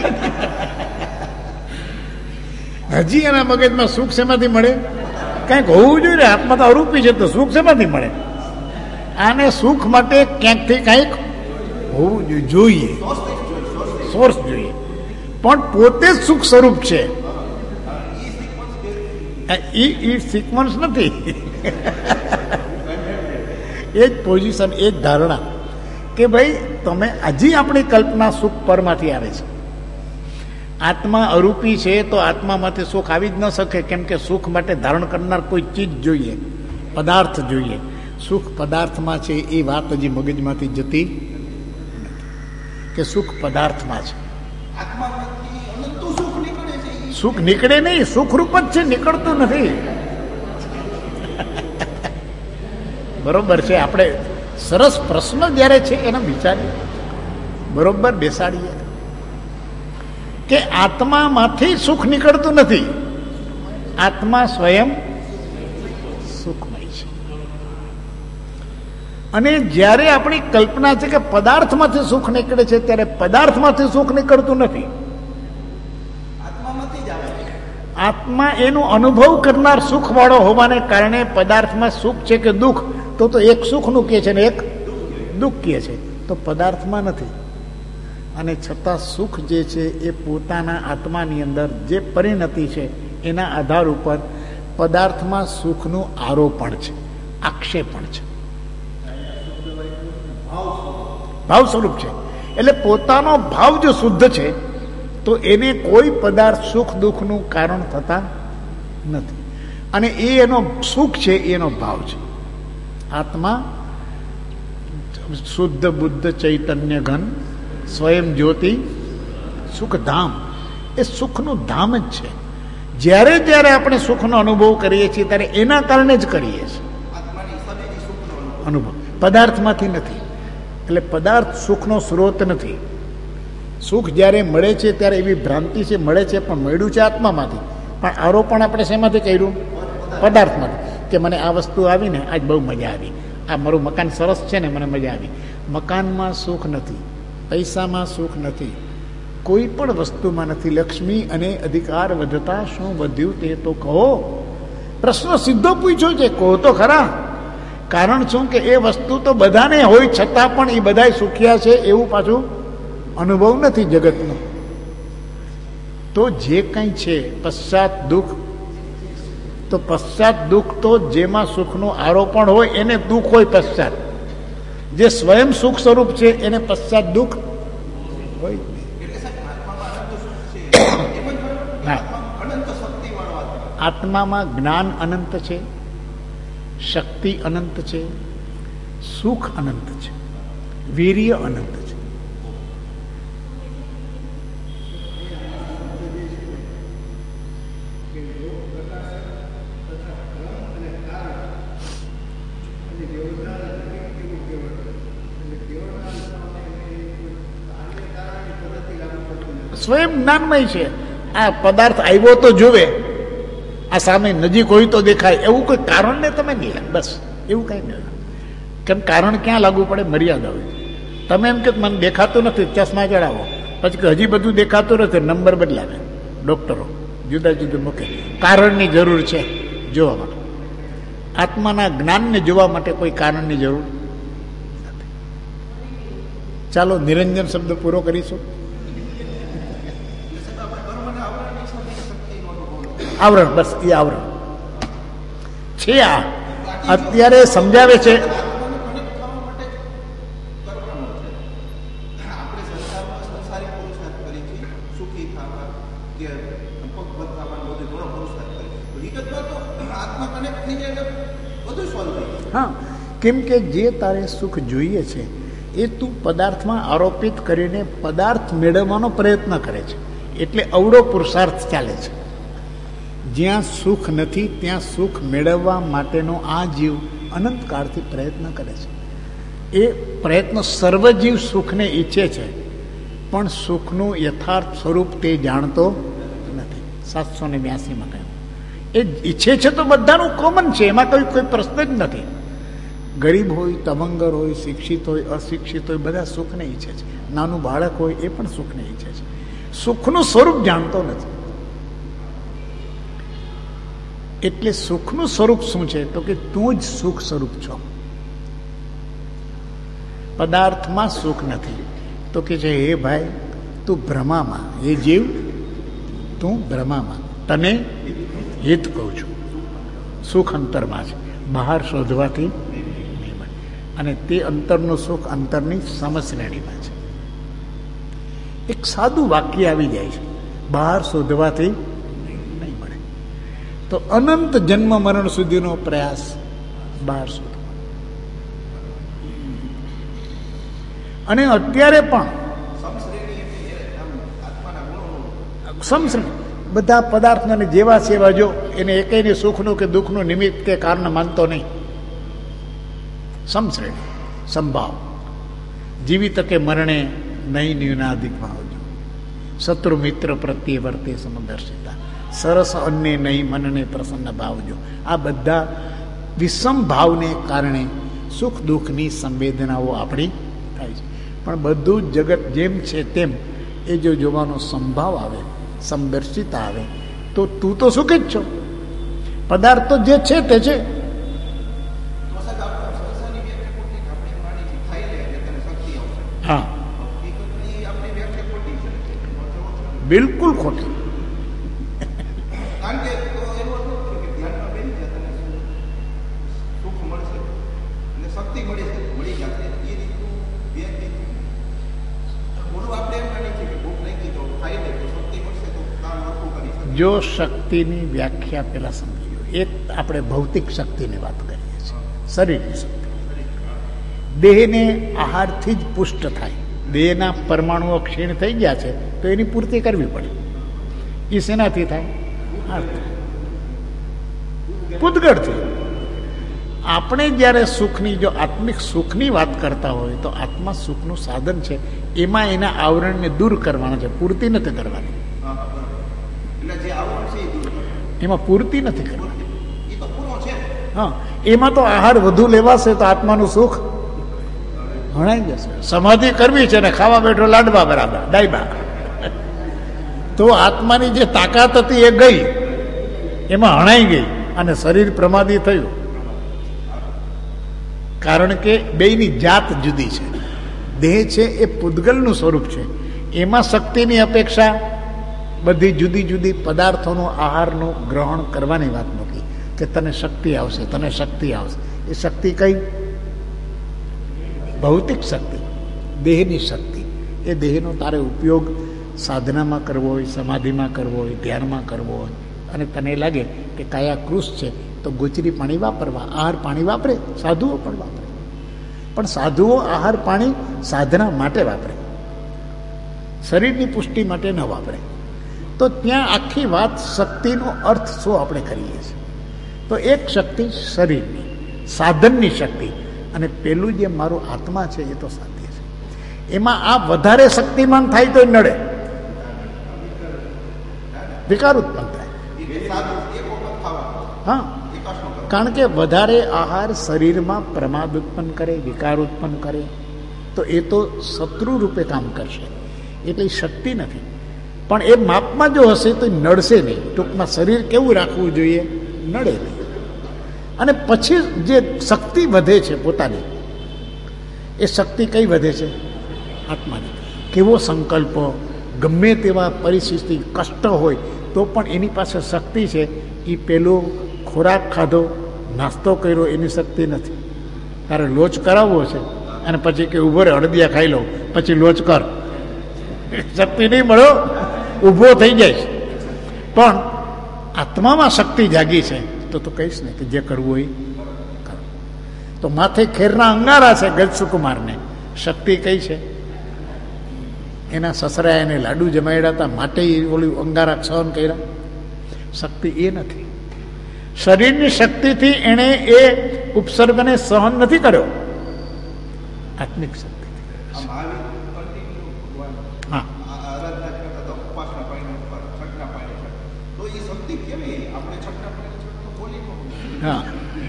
હજી એના મગજમાં સુખ શેમાંથી મળે? કંઈક હોવું જોઈએ. આત્મા તો અરૂપી છે તો સુખ શેમાંથી મળે? આને સુખ માટે ક્યાંકથી કંઈક હોવું જોઈએ, સોર્સ જોઈએ. પણ પોતે જ સુખ સ્વરૂપ છે. એ સિક્વન્સ નથી. એ જ પોઝિશન, એ જ ધારણા કે ભાઈ તમે હજી આપણી કલ્પના સુખ પરમાંથી આવે છે. આત્મા અરૂપી છે તો આત્મામાંથી સુખ આવી જ ન શકે, કેમ કે સુખ માટે ધારણ કરનાર કોઈ ચીજ જોઈએ, પદાર્થ જોઈએ. સુખ પદાર્થમાં છે એ વાત હજી મગજમાંથી જતી કે સુખ પદાર્થમાં છે. સુખ નીકળે નહીં, સુખરૂપ જ છે, નીકળતું નથી. બરોબર છે. આપણે સરસ પ્રશ્ન જયારે છે એનો વિચારીએ, બરોબર બેસાડીએ કે આત્મામાંથી સુખ નીકળતું નથી. આત્મા સ્વયં સુખમય છે. અને જ્યારે આપણી કલ્પના છે કે પદાર્થમાંથી સુખ નીકળે છે, ત્યારે પદાર્થમાંથી સુખ નીકળતું નથી. આત્મા એનો અનુભવ કરનાર સુખ વાળો હોવાને કારણે પદાર્થમાં સુખ છે કે દુઃખ, તો એક સુખનું કહે છે ને એક દુઃખ કહે છે, તો પદાર્થમાં નથી. અને છતાં સુખ જે છે એ પોતાના આત્માની અંદર જે પરિણતિ છે એના આધાર ઉપર પદાર્થમાં સુખનું આરોપણ છે, આક્ષેપણ છે, ભાવ સ્વરૂપ છે. એટલે પોતાનો ભાવ જો શુદ્ધ છે તો એને કોઈ પદાર્થ સુખ દુઃખનું કારણ થતા નથી. અને એ એનો સુખ છે, એનો ભાવ છે. આત્મા શુદ્ધ બુદ્ધ ચૈતન્ય ઘન સ્વયં જ્યોતિ સુખધામ, એ સુખનું ધામ જ છે. જ્યારે જ્યારે આપણે સુખનો અનુભવ કરીએ છીએ ત્યારે એના કારણે જ કરીએ છીએ અનુભવ, પદાર્થમાંથી નથી. એટલે પદાર્થ સુખનો સ્ત્રોત નથી. સુખ જ્યારે મળે છે ત્યારે એવી ભ્રાંતિ છે મળે છે, પણ મળ્યું છે આત્મામાંથી. પણ આરોપણ આપણે શેમાંથી કર્યું? પદાર્થમાંથી. કે મને આ વસ્તુ આવીને આજ બહુ મજા આવી, આ મારું મકાન સરસ છે ને મને મજા આવી. મકાનમાં સુખ નથી, પૈસામાં સુખ નથી, કોઈ પણ વસ્તુમાં નથી. લક્ષ્મી અને અધિકાર વધતા શું વધ્યું તે તો કહો. પ્રશ્ન સીધો પૂછ્યો છે, કહો તો ખરા. કારણ શું કે એ વસ્તુ તો બધાને હોય, છતાં પણ એ બધાય સુખિયા છે એવું પાછું અનુભવ નથી જગતનો. તો જે કંઈ છે પશ્ચાત દુઃખ, તો પશ્ચાત દુઃખ તો જેમાં સુખનું આરોપણ હોય એને દુઃખ હોય પશ્ચાત. જે સ્વયં સુખ સ્વરૂપ છે એને પશ્ચાત દુઃખ હોય. આત્મામાં જ્ઞાન અનંત છે, શક્તિ અનંત છે, સુખ અનંત છે, વીર્ય અનંત છે. સ્વયં જ્ઞાનમય છે. આ પદાર્થ આવ્યો તો જોવે, આ સામે નજીક હોય તો દેખાય, એવું કોઈ કારણને તમે નહીં, બસ એવું કઈ નહીં. કેમ કારણ ક્યાં લાગુ પડે? મર્યાદા હોય. તમે એમ કે મને દેખાતું નથી, ચશ્મા ચડાવો, પછી હજી બધું દેખાતું નથી, નંબર બદલાવે ડોક્ટરો, જુદા જુદા મૂકે. કારણની જરૂર છે જોવા માટે. આત્માના જ્ઞાનને જોવા માટે કોઈ કારણની જરૂર નથી. ચાલો નિરંજન શબ્દ પૂરો કરીશું. આવરણ, બસ એ આવરણ છે. આ અત્યારે સમજાવે છે. હા, કેમ કે જે તારે સુખ જોઈએ છે એ તું પદાર્થમાં આરોપિત કરીને પદાર્થ મેળવવાનો પ્રયત્ન કરે છે, એટલે અવળો પુરુષાર્થ ચાલે છે. જ્યાં સુખ નથી ત્યાં સુખ મેળવવા માટેનો આ જીવ અનંતકાળથી પ્રયત્ન કરે છે. એ પ્રયત્ન સર્વજીવ સુખને ઈચ્છે છે, પણ સુખનું યથાર્થ સ્વરૂપ તે જાણતો નથી. 782માં કહ્યું એ ઈચ્છે છે તો બધાનું કોમન છે, એમાં કોઈ પ્રશ્ન જ નથી. ગરીબ હોય, તમંગર હોય, શિક્ષિત હોય, અશિક્ષિત હોય, બધા સુખને ઈચ્છે છે. નાનું બાળક હોય એ પણ સુખને ઈચ્છે છે. સુખનું સ્વરૂપ જાણતો નથી. એટલે સુખનું સ્વરૂપ શું છે? તો કે તું જ સુખ સ્વરૂપ છો. પદાર્થમાં સુખ નથી. તો કે છે હે ભાઈ તું ભ્રમામાં, એ જીવ તું ભ્રમામાં, તને હિત કહું છું. સુખ અંતરમાં છે, બહાર શોધવાથી નહીં મળે. અને તે અંતરનું સુખ અંતરની સમશ્રેણીમાં છે. એક સાદું વાક્ય આવી જાય છે, બહાર શોધવાથી નહીં મળે. તો અનંત જન્મ મરણ સુધીનો પ્રયાસ બહાર શોધવા. અને અત્યારે પણ સમશ્રેણી બધા પદાર્થોને જેવા સેવા જો એને એકેયને સુખનું કે દુઃખનું નિમિત્ત કે કારણ માનતો નહીં. સમશ્રેણી, સંભાવ. જીવિત કે મરણે નહીં ન્યૂનાધિક ભાવજો, શત્રુ મિત્ર પ્રત્યે વર્તે સમદર્શિતા, સરસ અન્ય નહીં મનને પ્રસન્ન ભાવજો. આ બધા વિષમ ભાવને કારણે સુખ દુઃખની સંવેદનાઓ આપણી થાય છે. પણ બધું જગત જેમ છે તેમ એ જો જોવાનો સંભાવ આવે, સમદર્શિતા આવે, તો તું તો સુખ જ છો. પદાર્થ તો જે છે તે છે. હા, બિલકુલ ખોટી. જો શક્તિની વ્યાખ્યા પેલા સમજી લો. એક આપણે ભૌતિક શક્તિની વાત કરીએ છીએ, શરીરની શક્તિ. દેહને આહારથી જ પુષ્ટ થાય. દેહના પરમાણુઓ ક્ષીણ થઈ ગયા છે તો એની પૂર્તિ કરવી પડે. એ શેનાથી થાય? પૂતગળથી. આપણે જ્યારે સુખની, જો આત્મિક સુખની વાત કરતા હોય તો આત્મા સુખનું સાધન છે. એમાં એના આવરણને દૂર કરવાના છે, પૂર્તિ નથી કરવાની. એમાં પૂર્તિ નથી કરવાની. હા, એમાં તો આહાર વધુ લેવાશે તો આત્માનું સુખ હણાઈ જશે. સમાધિ કરવી છે ને ખાવા બેઠો લાડવા બરાબર ડાયબા, તો આત્માની જે તાકાત હતી એ ગઈ, એમાં હણાઈ ગઈ અને શરીર પ્રમાદી થયું. કારણ કે બેયની જાત જુદી છે. દેહ છે એ પૂતગલનું સ્વરૂપ છે, એમાં શક્તિની અપેક્ષા બધી જુદી જુદી પદાર્થોનું આહારનું ગ્રહણ કરવાની વાત મૂકી કે તને શક્તિ આવશે, તને શક્તિ આવશે. એ શક્તિ કઈ? ભૌતિક શક્તિ, દેહની શક્તિ. એ દેહનો તારે ઉપયોગ સાધનામાં કરવો હોય, સમાધિમાં કરવો હોય, ધ્યાનમાં કરવો હોય, અને તને લાગે કે કાયા કૃષ છે તો તો ગોચરી પાણી વાપરવા, આહાર પાણી વાપરે, સાધુઓ પણ વાપરે, પણ સાધુઓ આહાર પાણી સાધના માટે વાપરે, શરીરની પુષ્ટિ માટે ન વાપરે. તો ત્યાં આખી વાત શક્તિનો અર્થ શું આપણે કરીએ છીએ? તો એક શક્તિ શરીરની, સાધનની શક્તિ, અને પેલું જે મારું આત્મા છે એ તો સાધ્ય છે. એમાં આ વધારે શક્તિમાન થાય તો નડે, વિકાર ઉત્પન્ન થાય. હા, કારણ કે વધારે આહાર શરીરમાં પ્રમાદ ઉત્પન્ન કરે, વિકાર ઉત્પન્ન કરે, તો એ તો શત્રુ રૂપે કામ કરશે. એટલે શક્તિ નથી, પણ એ માપમાં જો હશે તો નડશે નહીં. ટૂંકમાં શરીર કેવું રાખવું જોઈએ? નડે નહીં. અને પછી જે શક્તિ વધે છે પોતાની, એ શક્તિ કઈ વધે છે? આત્માની. કેવો સંકલ્પ, ગમે તેવા પરિસ્થિતિ, કષ્ટ હોય તો પણ એની પાસે શક્તિ છે. એ પેલો ખોરાક ખાધો, નાસ્તો કર્યો, એની શક્તિ નથી. તારે લોચ કરાવવો છે અને પછી કે ઊભો રે, અડદિયા ખાઈ લો, પછી લોચ કર, શક્તિ નહીં મળો, ઊભો થઈ જાય. પણ આત્મામાં શક્તિ જાગી છે તો તું કહીશ ને કે જે કરવું હોય કરો. તો માથે ખેરના અંગારા છે ગજસુકુમારને, શક્તિ કઈ છે? એના સસરા એને લાડુ જમાડ્યા હતા માટે ઓલું અંગારા સહન કર્યા. શક્તિ એ નથી. શરીરની શક્તિથી એણે એ ઉપસર્ગને સહન નથી કર્યો, આત્મિક શક્તિ. હા, હા,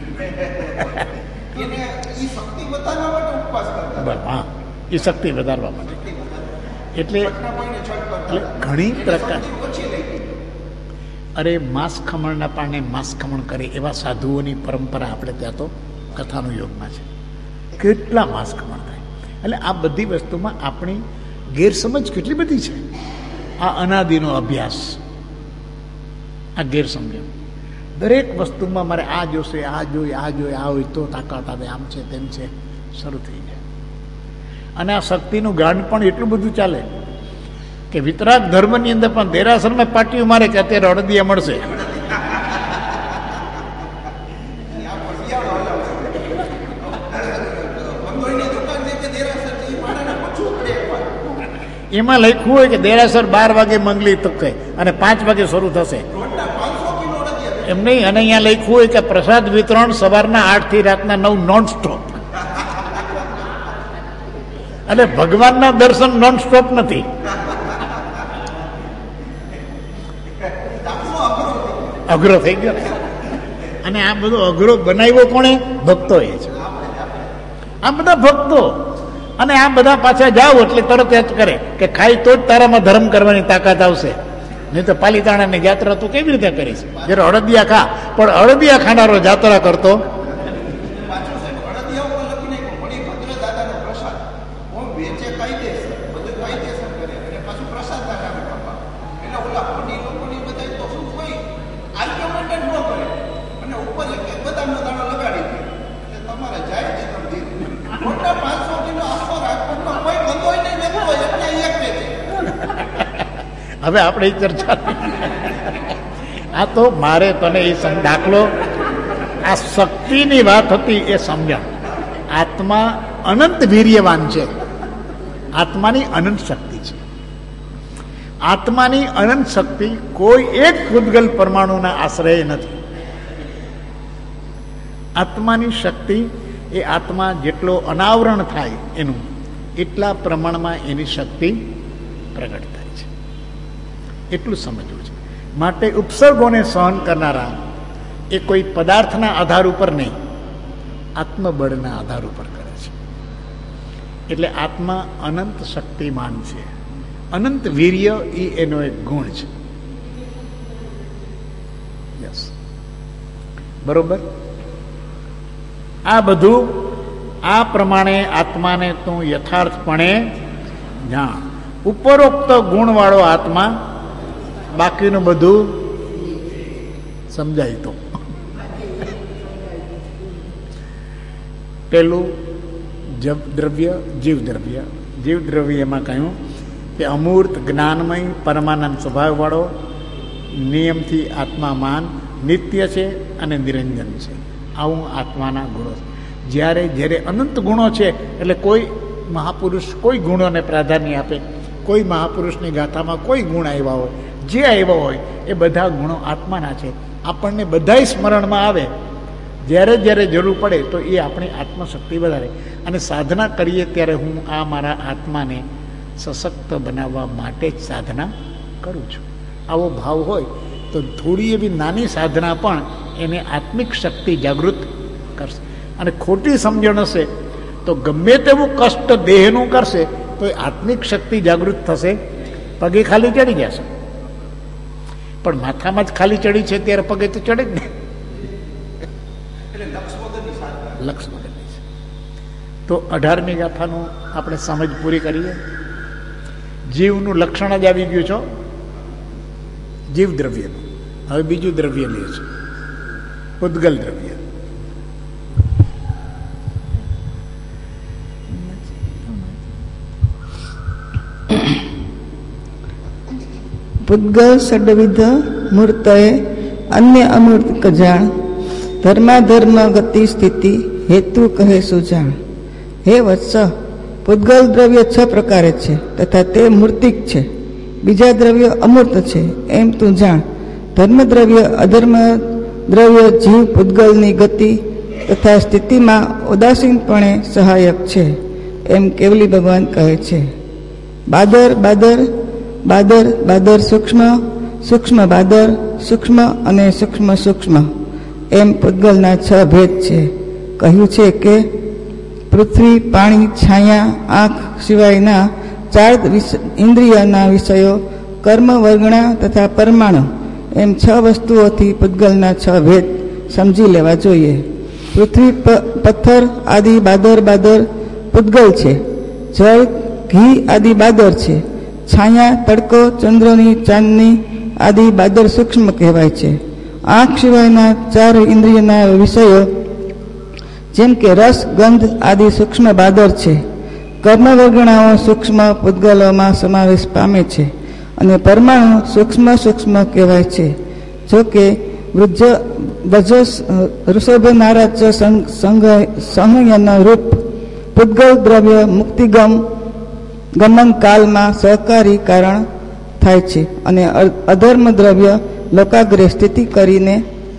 હા, એ શક્તિ વધારવા માટે. એટલે ઘણી પ્રકાર, અરે માંસ ખમણના પાને માંસ ખમણ કરે એવા સાધુઓની પરંપરા આપણે ત્યાં તો કથાનું યોગમાં છે. કેટલા માંસ ખમણ થાય. એટલે આ બધી વસ્તુમાં આપણી ગેરસમજ કેટલી બધી છે. આ અનાદિનો અભ્યાસ, આ ગેરસમજ. દરેક વસ્તુમાં મારે આ જોશે, આ જોઈએ, આ જોઈએ, આ હોય તો તાકાત આવે, આમ છે તેમ છે, શરૂ થઈ જાય. અને આ શક્તિનું ગાંડ પણ એટલું બધું ચાલે કે વિતરાગ ધર્મની અંદર પણ દેરાસરમાં પાટીઓ મારે કે અત્યારે અડદિયા મળશે. એમાં લખ્યું હોય કે દેરાસર 12 વાગે મંગલી તકે અને 5 વાગે શરૂ થશે, એમ નહીં. અને અહીંયા લખ્યું હોય કે પ્રસાદ વિતરણ સવારના 8 થી રાતના 9 નોન સ્ટોપ. અને ભગવાનના દર્શન નોન સ્ટોપ નથી. અઘરો થઈ ગયો. અને આ બધો અઘરો બનાવ્યો કોણે? ભક્તોએ છે. આ બધા ભક્તો. અને આ બધા પાછા જાઓ એટલે તરત યાદ કરે કે ખાઈ તો જ તારામાં ધર્મ કરવાની તાકાત આવશે, નહીં તો પાલીતાણાની યાત્રા તું કેવી રીતે કરીશ? જયારે અડદિયા ખા, પણ અડદિયા ખાનારો યાત્રા કરતો હવે આપણે ચર્ચા. આ તો મારે તને એ દાખલો, આ શક્તિની વાત હતી એ સમજણ. આત્મા અનંત વીર્યવાન છે. આત્માની અનંત શક્તિ છે. આત્માની અનંત શક્તિ કોઈ એક પૂતગલ પરમાણુના આશ્રય નથી. આત્માની શક્તિ એ આત્મા જેટલો અનાવરણ થાય એનું એટલા પ્રમાણમાં એની શક્તિ પ્રગટ થાય. એટલું સમજવું છે. માટે ઉપસર્ગોને સહન કરનારા એ કોઈ પદાર્થના આધાર ઉપર નહીં, આત્મબળના આધાર ઉપર કરે છે. એટલે આત્મા અનંત શક્તિમાન છે. અનંત વીર્ય એ એનો એક ગુણ છે. યસ, બરોબર. આ બધું આ પ્રમાણે આત્માને તું યથાર્થપણે જાણ. ઉપરોક્ત ગુણવાળો આત્મા, બાકીનું બધું સમજાય. તો પેલું દ્રવ્ય, જીવ દ્રવ્ય. જીવ દ્રવ્યમાં કહ્યું કે અમૂર્ત જ્ઞાનમય પરમાનંદ સ્વભાવવાળો, નિયમથી આત્મામાન નિત્ય છે અને નિરંજન છે. આવું આત્માના ગુણો. જ્યારે જ્યારે અનંત ગુણો છે એટલે કોઈ મહાપુરુષ કોઈ ગુણોને પ્રાધાન્ય આપે, કોઈ મહાપુરુષની ગાથામાં કોઈ ગુણ આવ્યા હોય, જે આવ્યા હોય એ બધા ગુણો આત્માના છે. આપણને બધાય સ્મરણમાં આવે જ્યારે જ્યારે જરૂર પડે તો એ આપણી આત્મશક્તિ વધારે. અને સાધના કરીએ ત્યારે હું આ મારા આત્માને સશક્ત બનાવવા માટે જ સાધના કરું છું. આવો ભાવ હોય તો થોડી એવી નાની સાધના પણ એને આત્મિક શક્તિ જાગૃત કરશે. અને ખોટી સમજણ હશે તો ગમે તેવું કષ્ટ દેહનું કરશે તો એ આત્મિક શક્તિ જાગૃત થશે, પગે ખાલી ચડી જશે. પણ માથામાં જ ખાલી ચડી છે ત્યારે પગે તો ચડે જ ને. લક્ષ વગરની છે. તો 18મી ગાથાનું આપણે સમજ પૂરી કરીએ. જીવનું લક્ષણ જ આવી ગયું છો, જીવ દ્રવ્યનું. હવે બીજું દ્રવ્ય લે છે, પૂતગલ દ્રવ્ય. પૂતગલ ષડવિધ મૂર્તએ અન્ય અમૂર્ત કજાણ, ધર્માધર્મ ગતિ સ્થિતિ હેતુ કહે સુજાણ. હે વત્સ, પૂતગલ દ્રવ્ય 6 પ્રકારે છે તથા તે મૂર્તિક છે. બીજા દ્રવ્ય અમૂર્ત છે એમ તું જાણ. ધર્મ દ્રવ્ય અધર્મ દ્રવ્ય જીવ પૂતગલની ગતિ તથા સ્થિતિમાં ઉદાસીનપણે સહાયક છે એમ કેવલી ભગવાન કહે છે. બાદર બાદર બાદર બાદર સૂક્ષ્મ સૂક્ષ્મ બાદર સૂક્ષ્મ અને સૂક્ષ્મ સૂક્ષ્મ એમ પૂતગલના 6 ભેદ છે. કહ્યું છે કે પૃથ્વી, પાણી, છાયા, આંખ સિવાયના 4 ઇન્દ્રિયના વિષયો, કર્મ, વર્ગણા તથા પરમાણુ એમ 6 વસ્તુઓથી પૂતગલના 6 ભેદ સમજી લેવા જોઈએ. પૃથ્વી, પથ્થર આદિ બાદર બાદર પૂતગલ છે. જળ, ઘી આદિ બાદર છે. છાયા, તડકો, ચંદ્રની, ચાંદની આદિ બાદર સૂક્ષ્મ કહેવાય છે. આંખ સિવાયના 4 ઇન્દ્રિયના વિષયો જેમ કે રસ, ગંધ આદિ સૂક્ષ્મ બાદર છે. કર્મ વર્ગણાઓ સૂક્ષ્મ પૂતગલોમાં સમાવેશ પામે છે અને પરમાણુ સૂક્ષ્મ સૂક્ષ્મ કહેવાય છે. જો કે ઋષભ નારાજ સંહયન રૂપ પૂતગલ દ્રવ્ય મુક્તિગમ ગમન કાલમાં સહકારી કારણ થાય છે અને અધર્મ દ્રવ્ય લોકાગ્રે સ્થિતિ કરીને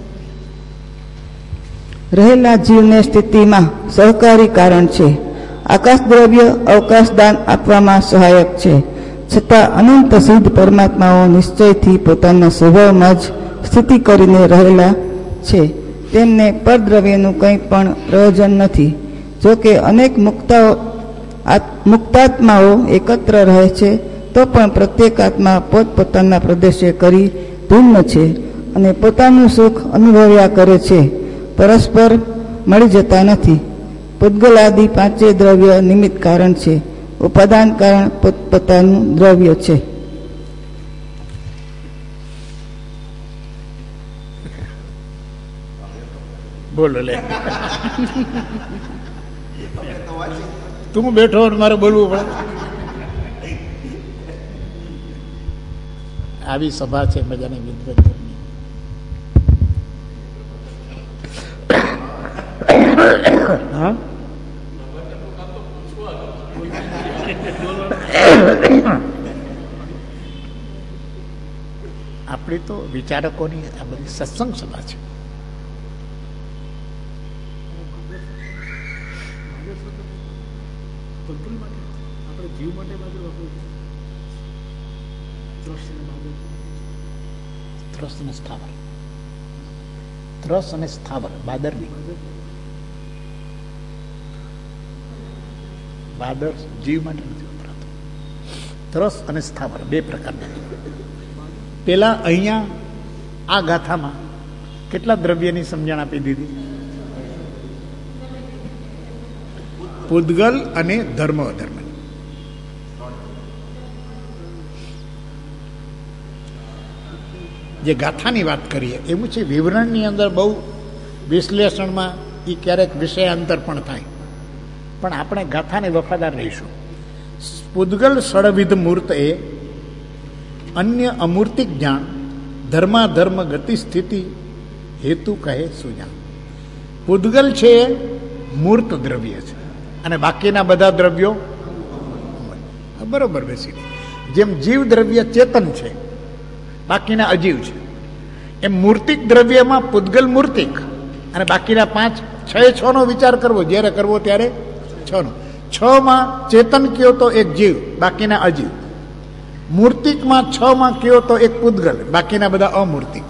રહેલા જીવને સ્થિતિમાં સહકારી કારણ છે. આકાશ દ્રવ્ય અવકાશદાન આપવામાં સહાયક છે. છતાં અનંત સિદ્ધ પરમાત્માઓ નિશ્ચયથી પોતાના સ્વભાવમાં જ સ્થિતિ કરીને રહેલા છે. તેમને પરદ્રવ્યનું કંઈ પણ પ્રયોજન નથી. જો કે અનેક મુક્તાત્માઓ એકત્ર રહે છે તો પણ પ્રત્યેક આત્મા પોતપોતાના પ્રદેશે કરી ભિન્ન છે અને પોતાનું સુખ અનુભવ્યા કરે છે, પરસ્પર મળી જતા નથી. પૂતગલ આદિ 5 દ્રવ્ય નિમિત્ત કારણ છે. ઉપાદાન કારણ પોતપોતાનું દ્રવ્ય છે. બોલો લે. તું બેઠો મારે બોલવું પડે. આવી સભા છે મજાની વિદ્વત. હા, આપણી તો વિચારકોની આ બધી સત્સંગ સભા છે. જીવ માટે ત્રસ અને સ્થાવર, ત્રસ અને સ્થાવર બાદરની. બાદર જીવ માટે નથી વપરાતો. ત્રસ અને સ્થાવર 2 પ્રકારના. પેલા અહીંયા આ ગાથામાં કેટલા દ્રવ્યની સમજણ આપી દીધી? પૂતગલ અને ધર્મ અધર્મ. જે ગાથાની વાત કરીએ એવું છે. વિવરણની અંદર બહુ વિશ્લેષણમાં એ ક્યારેક વિષયાંતર પણ થાય, પણ આપણે ગાથાને વફાદાર રહીશું. પૂતગલ ષડવિધ મૂર્ત એ અન્ય અમૂર્તિક જાણ, ધર્માધર્મ ગતિ સ્થિતિ હેતુ કહે સુજાણ. પૂદગલ છે એ મૂર્ત દ્રવ્ય છે અને બાકીના બધા દ્રવ્યો બરોબર બેસી. જેમ જીવ દ્રવ્ય ચેતન છે, બાકીના અજીવ છે, એમ મૂર્તિક દ્રવ્યમાં પૂદગલ મૂર્તિક અને બાકીના 5 6 નો વિચાર કરવો, જ્યારે કરવો ત્યારે 6 નો. 6 માં ચેતન કયો તો એક જીવ, બાકીના અજીવ. મૂર્તિકમાં 6 માં કયો તો એક પૂદગલ, બાકીના બધા અમૂર્તિક.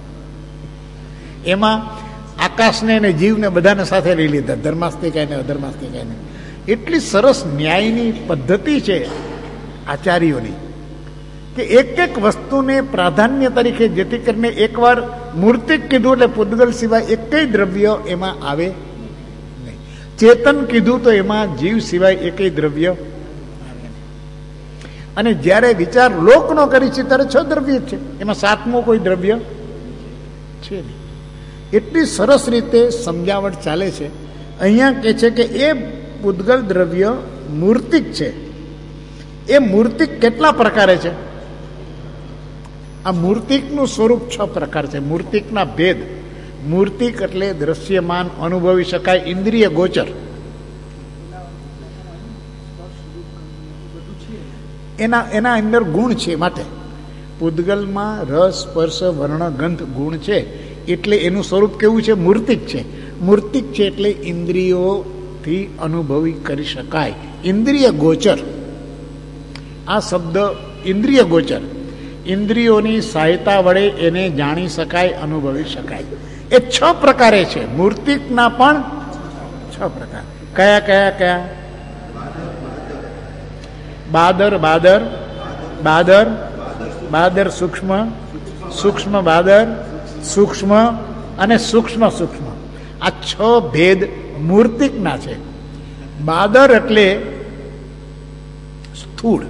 એમાં આકાશને અને જીવને બધાને સાથે લઈ લીધા, ધર્માસ્તિકાય ને અધર્માસ્તિકાય ને. એટલી સરસ ન્યાયની પદ્ધતિ છે આચાર્યોની કે એક એક વસ્તુને પ્રાધાન્ય તરીકે, જેથી કરીને એકવાર મૂર્તિક કીધું એટલે પૂદગલ સિવાય એકેય દ્રવ્ય એમાં આવે નહીં. ચેતન કીધું તો એમાં જીવ સિવાય એકેય દ્રવ્ય આવે નહીં. અને જ્યારે વિચાર લોકનો કરી છે ત્યારે 6 દ્રવ્ય છે, એમાં 7મું કોઈ દ્રવ્ય છે નહીં. એટલી સરસ રીતે સમજાવટ ચાલે છે. અહીંયા કહે છે કે એ પૂદગલ દ્રવ્ય મૂર્તિક છે. એ મૂર્તિક કેટલા પ્રકારે છે? આ મૂર્તિકનું સ્વરૂપ 6 પ્રકાર છે. મૂર્તિકના ભેદ. મૂર્તિક એટલે દ્રશ્યમાન, અનુભવી શકાય, ઇન્દ્રિય ગોચર. એના અંદર ગુણ છે. માટે પૂદગલમાં રસ, સ્પર્શ, વર્ણ, ગંધ ગુણ છે. એટલે એનું સ્વરૂપ કેવું છે? મૂર્તિક છે. મૂર્તિક છે એટલે ઇન્દ્રિયોથી અનુભવી કરી શકાય, ઇન્દ્રિય ગોચર. આ શબ્દ ઇન્દ્રિય ગોચર, ઇન્દ્રિયોની સહાયતા વડે એને જાણી શકાય, અનુભવી શકાય. એ 6 પ્રકારે છે. મૂર્તિકના પણ 6 પ્રકાર. કયા કયા કયા? બાદર, બાદર, બાદર, બાદર સૂક્ષ્મ, સૂક્ષ્મ બાદર, સૂક્ષ્મ અને સૂક્ષ્મ સૂક્ષ્મ. આ 6 ભેદ મૂર્તિકના છે. બાદર એટલે સ્થૂળ,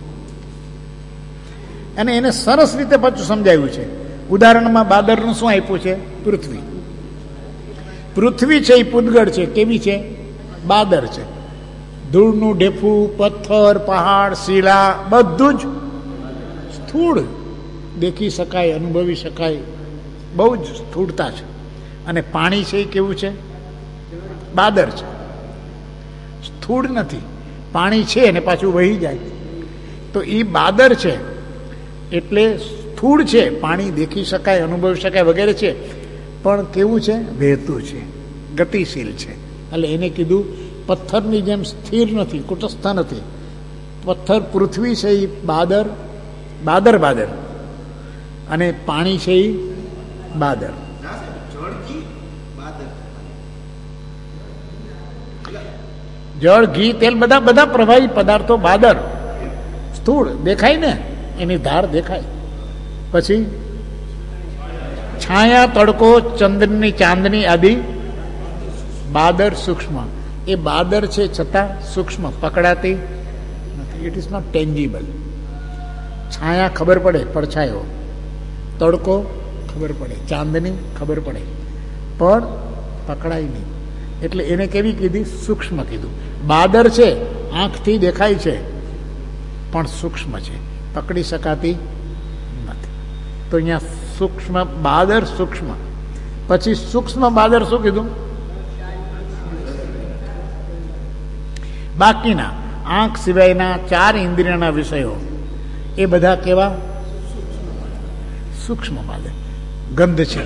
અને એને સરસ રીતે પાછું સમજાવ્યું છે. ઉદાહરણમાં બાદરનું શું આપ્યું છે? પૃથ્વી. પૃથ્વી છે એ પૂદગળ છે. કેવી છે? બાદર છે. ધૂળનું ઢેફું, પથ્થર, પહાડ, શિલા બધું જ સ્થૂળ, દેખી શકાય, અનુભવી શકાય, બહુ જ સ્થૂળતા છે. અને પાણી છે એ કેવું છે? બાદર છે. સ્થૂળ નથી, પાણી છે અને પાછું વહી જાય. તો એ બાદર છે એટલે સ્થૂળ છે, પાણી દેખી શકાય, અનુભવી શકાય વગેરે છે, પણ કેવું છે? વહેતું છે, ગતિશીલ છે. એટલે એને કીધું પથ્થરની જેમ સ્થિર નથી, કુટસ્થ નથી. પથ્થર પૃથ્વી છે એ બાદર, બાદર બાદર, અને પાણી છે એ બાદર. જળ, ઘી, તેલ બધા બધા પ્રવાહી પદાર્થો બાદર. સ્થૂળ દેખાય ને, એની ધાર દેખાય. પછી છાયા, તડકો, ચંદ્રની ચાંદની આદિ બાદર સૂક્ષ્મ. એ બાદર છે છતાં સૂક્ષ્મ, પકડાતી નથી. It is not tangible. છાયા ખબર પડે, પડછાયો. તડકો ખબર પડે, ચાંદની ખબર પડે, પણ પકડાય નહીં. એટલે એને કેવી કીધી? સૂક્ષ્મ કીધું. બાદર છે, આંખથી દેખાય છે પણ સૂક્ષ્મ છે, પકડી શકાતી નથી. તો અહીંયા સૂક્ષ્મ બાદર, સૂક્ષ્મ. પછી સૂક્ષ્મ બાદર શું કીધું? બાકીના આંખ સિવાયના 4 ઇન્દ્રિયના વિષયો એ બધા કેવા? સૂક્ષ્મ બાદર. ગંધ છે,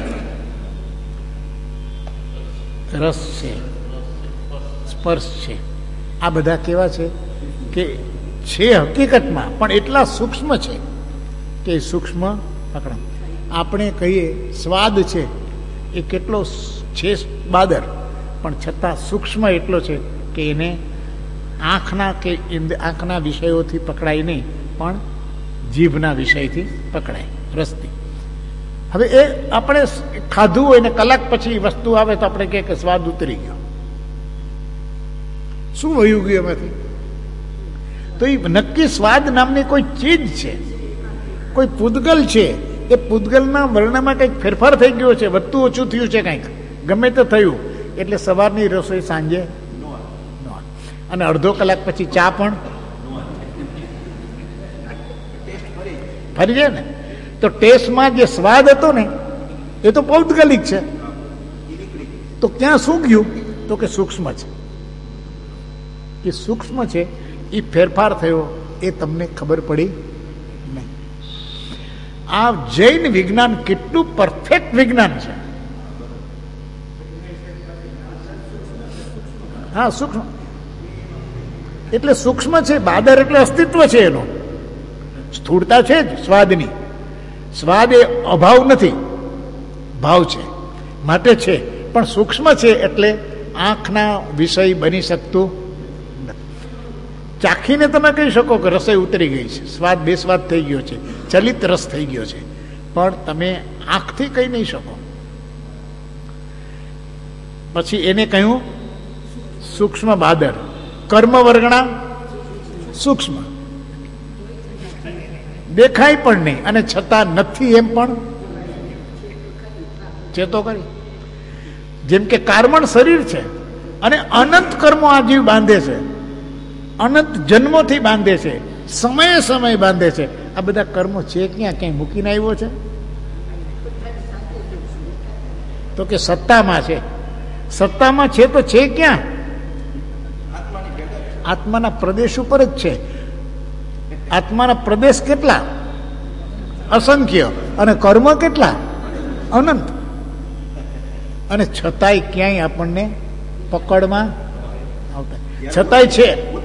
રસ છે, સ્પર્શ છે, આ બધા કેવા છે? કે છે હકીકતમાં પણ એટલા સૂક્ષ્મ છે કે સૂક્ષ્મ પકડા. આપણે કહીએ સ્વાદ છે, એ કેટલો છે બાદર, પણ છતાં સૂક્ષ્મ એટલો છે કે એને આંખના કે આંખના વિષયોથી પકડાય નહીં, પણ જીભના વિષયથી પકડાય, રસથી. હવે એ આપણે ખાધું હોય ને કલાક પછી વસ્તુ આવે તો આપણે કહે કે સ્વાદ ઉતરી ગયો. શું વયું ગયું એમાંથી? તો એ નક્કી સ્વાદ નામની કોઈ ચીજ છે, કોઈ પૂદગલ છે. એ પૂદગલના વર્ણમાં કંઈક ફેરફાર થઈ ગયો છે, વધતું ઓછું થયું છે કંઈક, ગમે તે થયું. એટલે સવારની રસોઈ સાંજે અને અડધો કલાક પછી ચા પણ ફરી જાય ને. તો ટેસ્ટમાં જે સ્વાદ હતો ને એ તો પૌદ્ગલિક છે. તો ક્યાં શું ગયું? તો કે સૂક્ષ્મ છે. એ સૂક્ષ્મ છે, એ ફેરફાર થયો, એ તમને ખબર પડી નહીં. આ જૈન વિજ્ઞાન કેટલું પરફેક્ટ વિજ્ઞાન છે. હા, સૂક્ષ્મ એટલે સૂક્ષ્મ છે. બાદર એટલે અસ્તિત્વ છે એનો. સ્થૂળતા છે જ સ્વાદની. સ્વાદ એ અભાવ નથી, ભાવ છે, માટે છે. પણ સૂક્ષ્મ છે એટલે આંખના વિષય બની શકતું નથી. ચાખીને તમે કહી શકો કે રસોઈ ઉતરી ગઈ છે, સ્વાદ બેસ્વાદ થઈ ગયો છે, ચલિત રસ થઈ ગયો છે, પણ તમે આંખથી કહી નહીં શકો. પછી એને કહ્યું સૂક્ષ્મ બાદર. કર્મ વર્ગણા સૂક્ષ્મ, દેખાય પણ નહીં અને છતાં નથી એમ પણ છે તો કરી. જેમ કે કાર્બન શરીર છે અને અનંત કર્મો આ જીવ બાંધે છે, અનંત જન્મોથી બાંધે છે, સમયે સમય બાંધે છે. આ બધા કર્મો છે ક્યાં? ક્યાંય મૂકીને આવ્યો છે? તો કે સત્તામાં છે. સત્તામાં છે તો છે ક્યાં? આત્માના પ્રદેશ ઉપર જ છે. આત્માના પ્રદેશ કેટલા? અસંખ્ય. અને કર્મ કેટલા? અનંત. અને છતાંય ક્યાંય આપણને પકડમાં આવતા, છતાંય છે,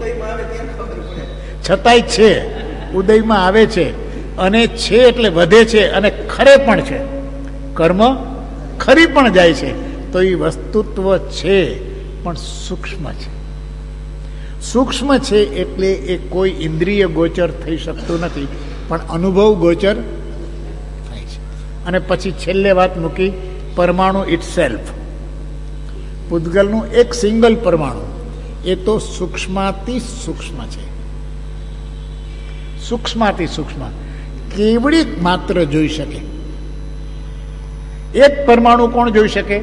છતાંય છે, ઉદયમાં આવે છે, અને છે એટલે વધે છે, અને ખરે પણ છે. કર્મ ખરી પણ જાય છે. તો એ વસ્તુત્વ છે, પણ સૂક્ષ્મ છે. સૂક્ષ્મ છે એટલે એ કોઈ ઇન્દ્રિય ગોચર થઈ શકતું નથી, પણ અનુભવ ગોચર થાય છે. અને પછી છેલ્લે વાત મૂકી પરમાણુ ઇટસેલ્ફ. પૂતગલનું એક સિંગલ પરમાણુ એ તો સૂક્ષ્માતિ સૂક્ષ્મ છે. સૂક્ષ્માતિ સૂક્ષ્મ કેવડી માત્ર જોઈ શકે. એક પરમાણુ કોણ જોઈ શકે?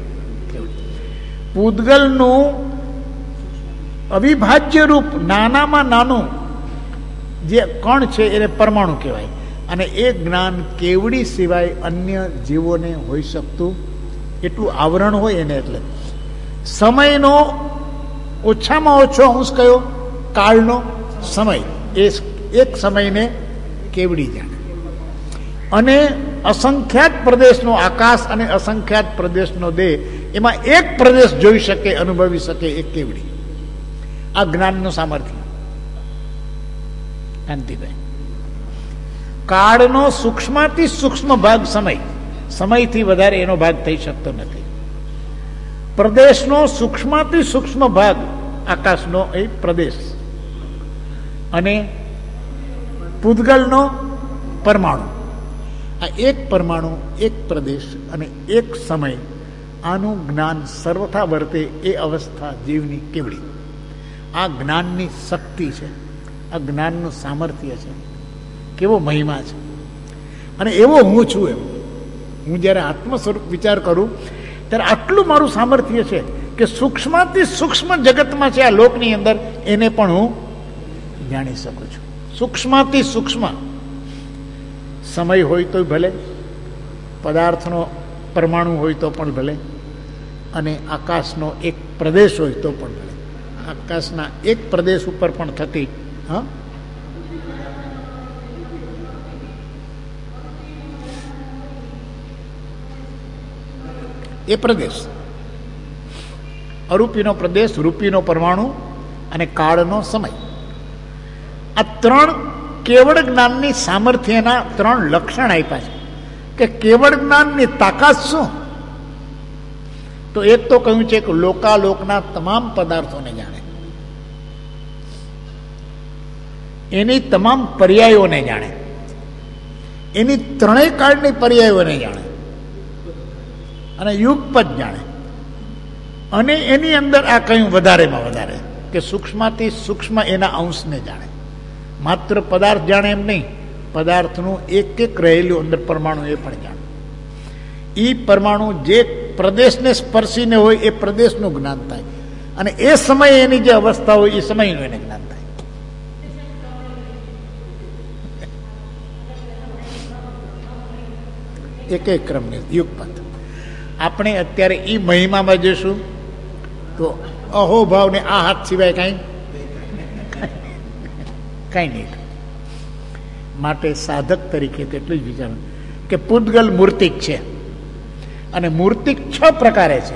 પૂતગલનું અવિભાજ્ય રૂપ નાનામાં નાનું જે કણ છે એને પરમાણુ કહેવાય. અને એ જ્ઞાન કેવડી સિવાય અન્ય જીવોને હોઈ શકતું એટલું આવરણ હોય એને. એટલે સમયનો ઓછામાં ઓછો અંશ કયો? કાળનો સમય. એ એક સમયને કેવડી જાણે. અને અસંખ્યાત પ્રદેશનો આકાશ અને અસંખ્યાત પ્રદેશનો દેહ, એમાં એક પ્રદેશ જોઈ શકે, અનુભવી શકે, એ કેવડી. આ જ્ઞાનનું સામર્થ્ય. કાંતિભાઈ, કાળનો સૂક્ષ્મથી સૂક્ષ્મ ભાગ સમય, સમયથી વધારે એનો ભાગ થઈ શકતો નથી. પ્રદેશનો સૂક્ષ્મથી સૂક્ષ્મ ભાગ આકાશનો એ પ્રદેશ, અને પૂતગલનો પરમાણુ. આ એક પરમાણુ, એક પ્રદેશ અને એક સમય, આનું જ્ઞાન સર્વથા વર્તે એ અવસ્થા જીવની કેવડી. આ જ્ઞાનની શક્તિ છે, આ જ્ઞાનનું સામર્થ્ય છે. કેવો મહિમા છે. અને એવો હું છું. એમ હું જ્યારે આત્મ સ્વરૂપ વિચાર કરું ત્યારે આટલું મારું સામર્થ્ય છે કે સૂક્ષ્મથી સૂક્ષ્મ જગતમાં છે આ લોકની અંદર, એને પણ હું જાણી શકું છું. સૂક્ષ્મથી સૂક્ષ્મ સમય હોય તો ભલે, પદાર્થનો પરમાણુ હોય તો પણ ભલે, અને આકાશનો એક પ્રદેશ હોય તો પણ ભલે. આકાશના એક પ્રદેશ ઉપર પણ થતી એ પ્રદેશ, અરૂપીનો પ્રદેશ, રૂપીનો પરમાણુ અને કાળનો સમય. આ ત્રણ કેવળ જ્ઞાનની સામર્થ્યના ત્રણ લક્ષણ આપ્યા છે. કે કેવળ જ્ઞાનની તાકાત શું? તો એક તો કહ્યું છે કે લોકાલોકના તમામ પદાર્થોને જાણે, એની તમામ પર્યાયોને જાણે, એની ત્રણેય કાળની પર્યાયોને જાણે, અને યુગપદ જાણે. અને એની અંદર આ કહ્યું વધારેમાં વધારે કે સૂક્ષ્મથી સૂક્ષ્મ એના અંશને જાણે. માત્ર પદાર્થ જાણે એમ નહીં, પદાર્થનું એક એક રહેલું અંદર પરમાણુ એ પણ જાણે. એ પરમાણુ જે પ્રદેશને સ્પર્શીને હોય એ પ્રદેશનું જ્ઞાન થાય, અને એ સમયે એની જે અવસ્થા હોય એ સમયનું એને જ્ઞાન થાય. એક એક ક્રમની યુગપથ. આપણે અત્યારે એ મહિમામાં જઈશું તો અહોભાવને આ હાથ સિવાય કાંઈ નહીં. માટે સાધક તરીકે તેટલું જ વિચારવું કે પૂતગલ મૂર્તિક છે, અને મૂર્તિક 6 પ્રકારે છે: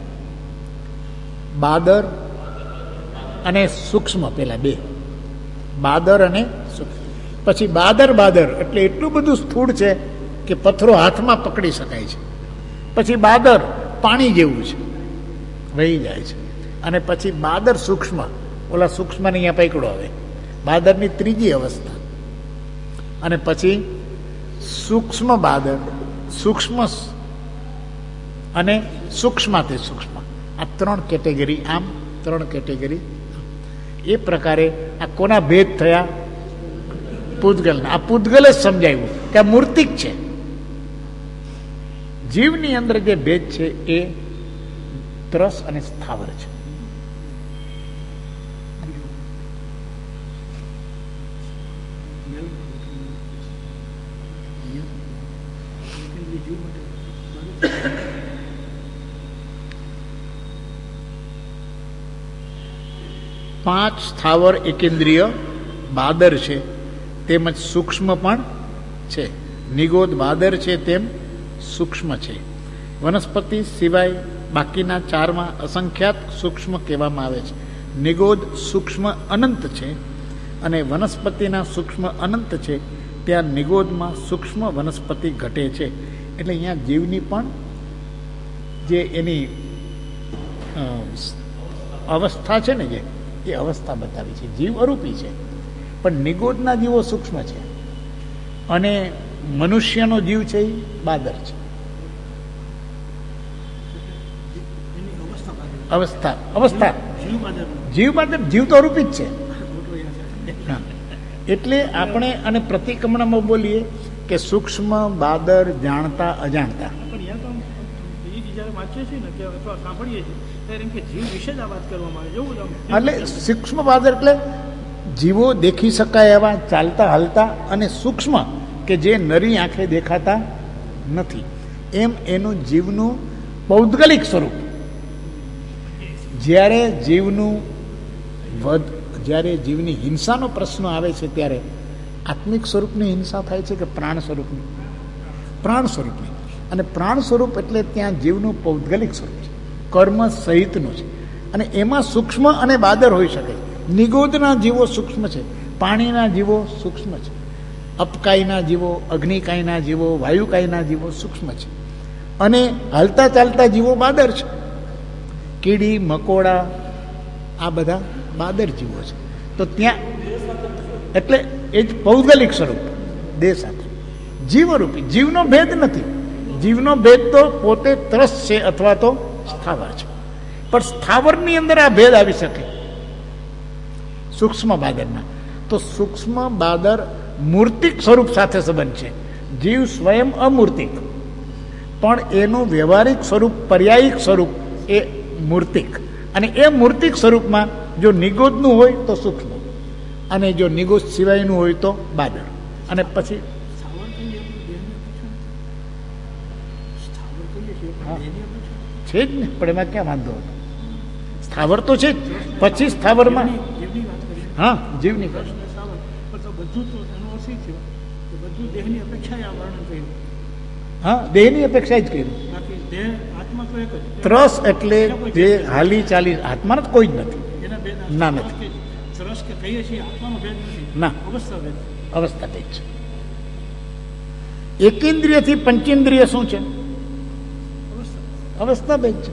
બાદર અને સૂક્ષ્મ. પેલા 2 બાદર અને સૂક્ષ્મ. પછી બાદર એટલે એટલું બધું સ્થૂળ છે કે પથ્થરો હાથમાં પકડી શકાય છે. પછી બાદર પાણી જેવું છે, વહી જાય છે. અને પછી બાદર સૂક્ષ્મ, ઓલા સૂક્ષ્મને અહીંયા પકડો. હવે બાદરની 3જી અવસ્થા. અને પછી સૂક્ષ્મ બાદર, સૂક્ષ્મ અને સૂક્ષ્માતે સૂક્ષ્મ. આ 3 કેટેગરી, આમ 3 કેટેગરી. એ પ્રકારે આ કોના ભેદ થયા? પૂતગલના. આ પૂતગલ જ સમજાવ્યું કે આ મૂર્તિક છે. જીવની અંદર જે ભેદ છે એ ત્રસ અને સ્થાવર છે. પાંચ સ્થાવર એકેન્દ્રિય બાદર છે, તેમજ સૂક્ષ્મ પણ છે. નિગોદ બાદર છે તેમ સૂક્ષ્મ છે. વનસ્પતિ સિવાય બાકીના 4માં અસંખ્યાત સૂક્ષ્મ કહેવામાં આવે છે. નિગોદ સૂક્ષ્મ અનંત છે, અને વનસ્પતિના સૂક્ષ્મ અનંત છે. ત્યાં નિગોદમાં સૂક્ષ્મ વનસ્પતિ ઘટે છે. એટલે અહીંયા જીવની પણ જે એની અવસ્થા છે ને, જે એ અવસ્થા બતાવી છે. જીવ અરૂપી છે, પણ નિગોદના જીવો સૂક્ષ્મ છે, અને મનુષ્યનો જીવ છે એ બાદર છે. અવસ્થા જીવ બાદર, જીવ તો અરૂપી જ છે. એટલે આપણે અને પ્રતિક્રમણમાં બોલીએ કે સૂક્ષ્મ બાદર, જાણતા અજાણતા. એટલે સૂક્ષ્મ બાદર એટલે જીવો દેખી શકાય એવા, ચાલતા હાલતા, અને સૂક્ષ્મ કે જે નરી આંખે દેખાતા નથી, એમ એનું જીવનું પૌદ્ગલિક સ્વરૂપ. જ્યારે જીવની હિંસાનો પ્રશ્ન આવે છે ત્યારે આત્મિક સ્વરૂપની હિંસા થાય છે કે પ્રાણ સ્વરૂપની? પ્રાણ સ્વરૂપની. અને પ્રાણ સ્વરૂપ એટલે ત્યાં જીવનું પૌદ્ગલિક સ્વરૂપ છે, કર્મ સહિતનું છે, અને એમાં સૂક્ષ્મ અને બાદર હોઈ શકે. નિગોદના જીવો સૂક્ષ્મ છે, પાણીના જીવો સૂક્ષ્મ છે, અપકાયના જીવો, અગ્નિકાયના જીવો, વાયુકાયના જીવો સૂક્ષ્મ છે, અને હાલતા ચાલતા જીવો બાદર છે. કીડી મકોડા આ બધા બાદર જીવો છે. તો ત્યાં એટલે એ જ પૌદ્ગલિક સ્વરૂપ દેહ સાથે જીવરૂપી. જીવનો ભેદ નથી. જીવનો ભેદ તો પોતે ત્રસ છે અથવા તો સ્થાવર છે. પણ સ્થાવરની અંદર આ ભેદ આવી શકે સૂક્ષ્મ બાદરના. તો સૂક્ષ્મ બાદર મૂર્તિક સ્વરૂપ સાથે સંબંધ છે. જીવ સ્વયં અમૂર્તિક, પણ એનું વ્યવહારિક સ્વરૂપ, પર્યાયિક સ્વરૂપ એ મૂર્તિક. અને એ મૂર્તિક સ્વરૂપમાં જો નિગોદનું હોય તો સૂક્ષ્મ, અને જો નિગોદ સિવાયનું હોય તો બાદર. અને પછી છે જ ને, પણ એમાં ક્યાં વાંધો હતો? સ્થાવર તો છે જ. પછી સ્થાવરમાં હા જીવની હા દેહની અપેક્ષા જ કર્યું. ત્રસ એટલે જે હાલી ચાલી, આત્માનો કોઈ જ નથી. ના નથી, ના અવસ્થા ભેદ છે. એકેન્દ્રિય થી પંચેન્દ્રિય શું છે? અવસ્થા ભેદ છે.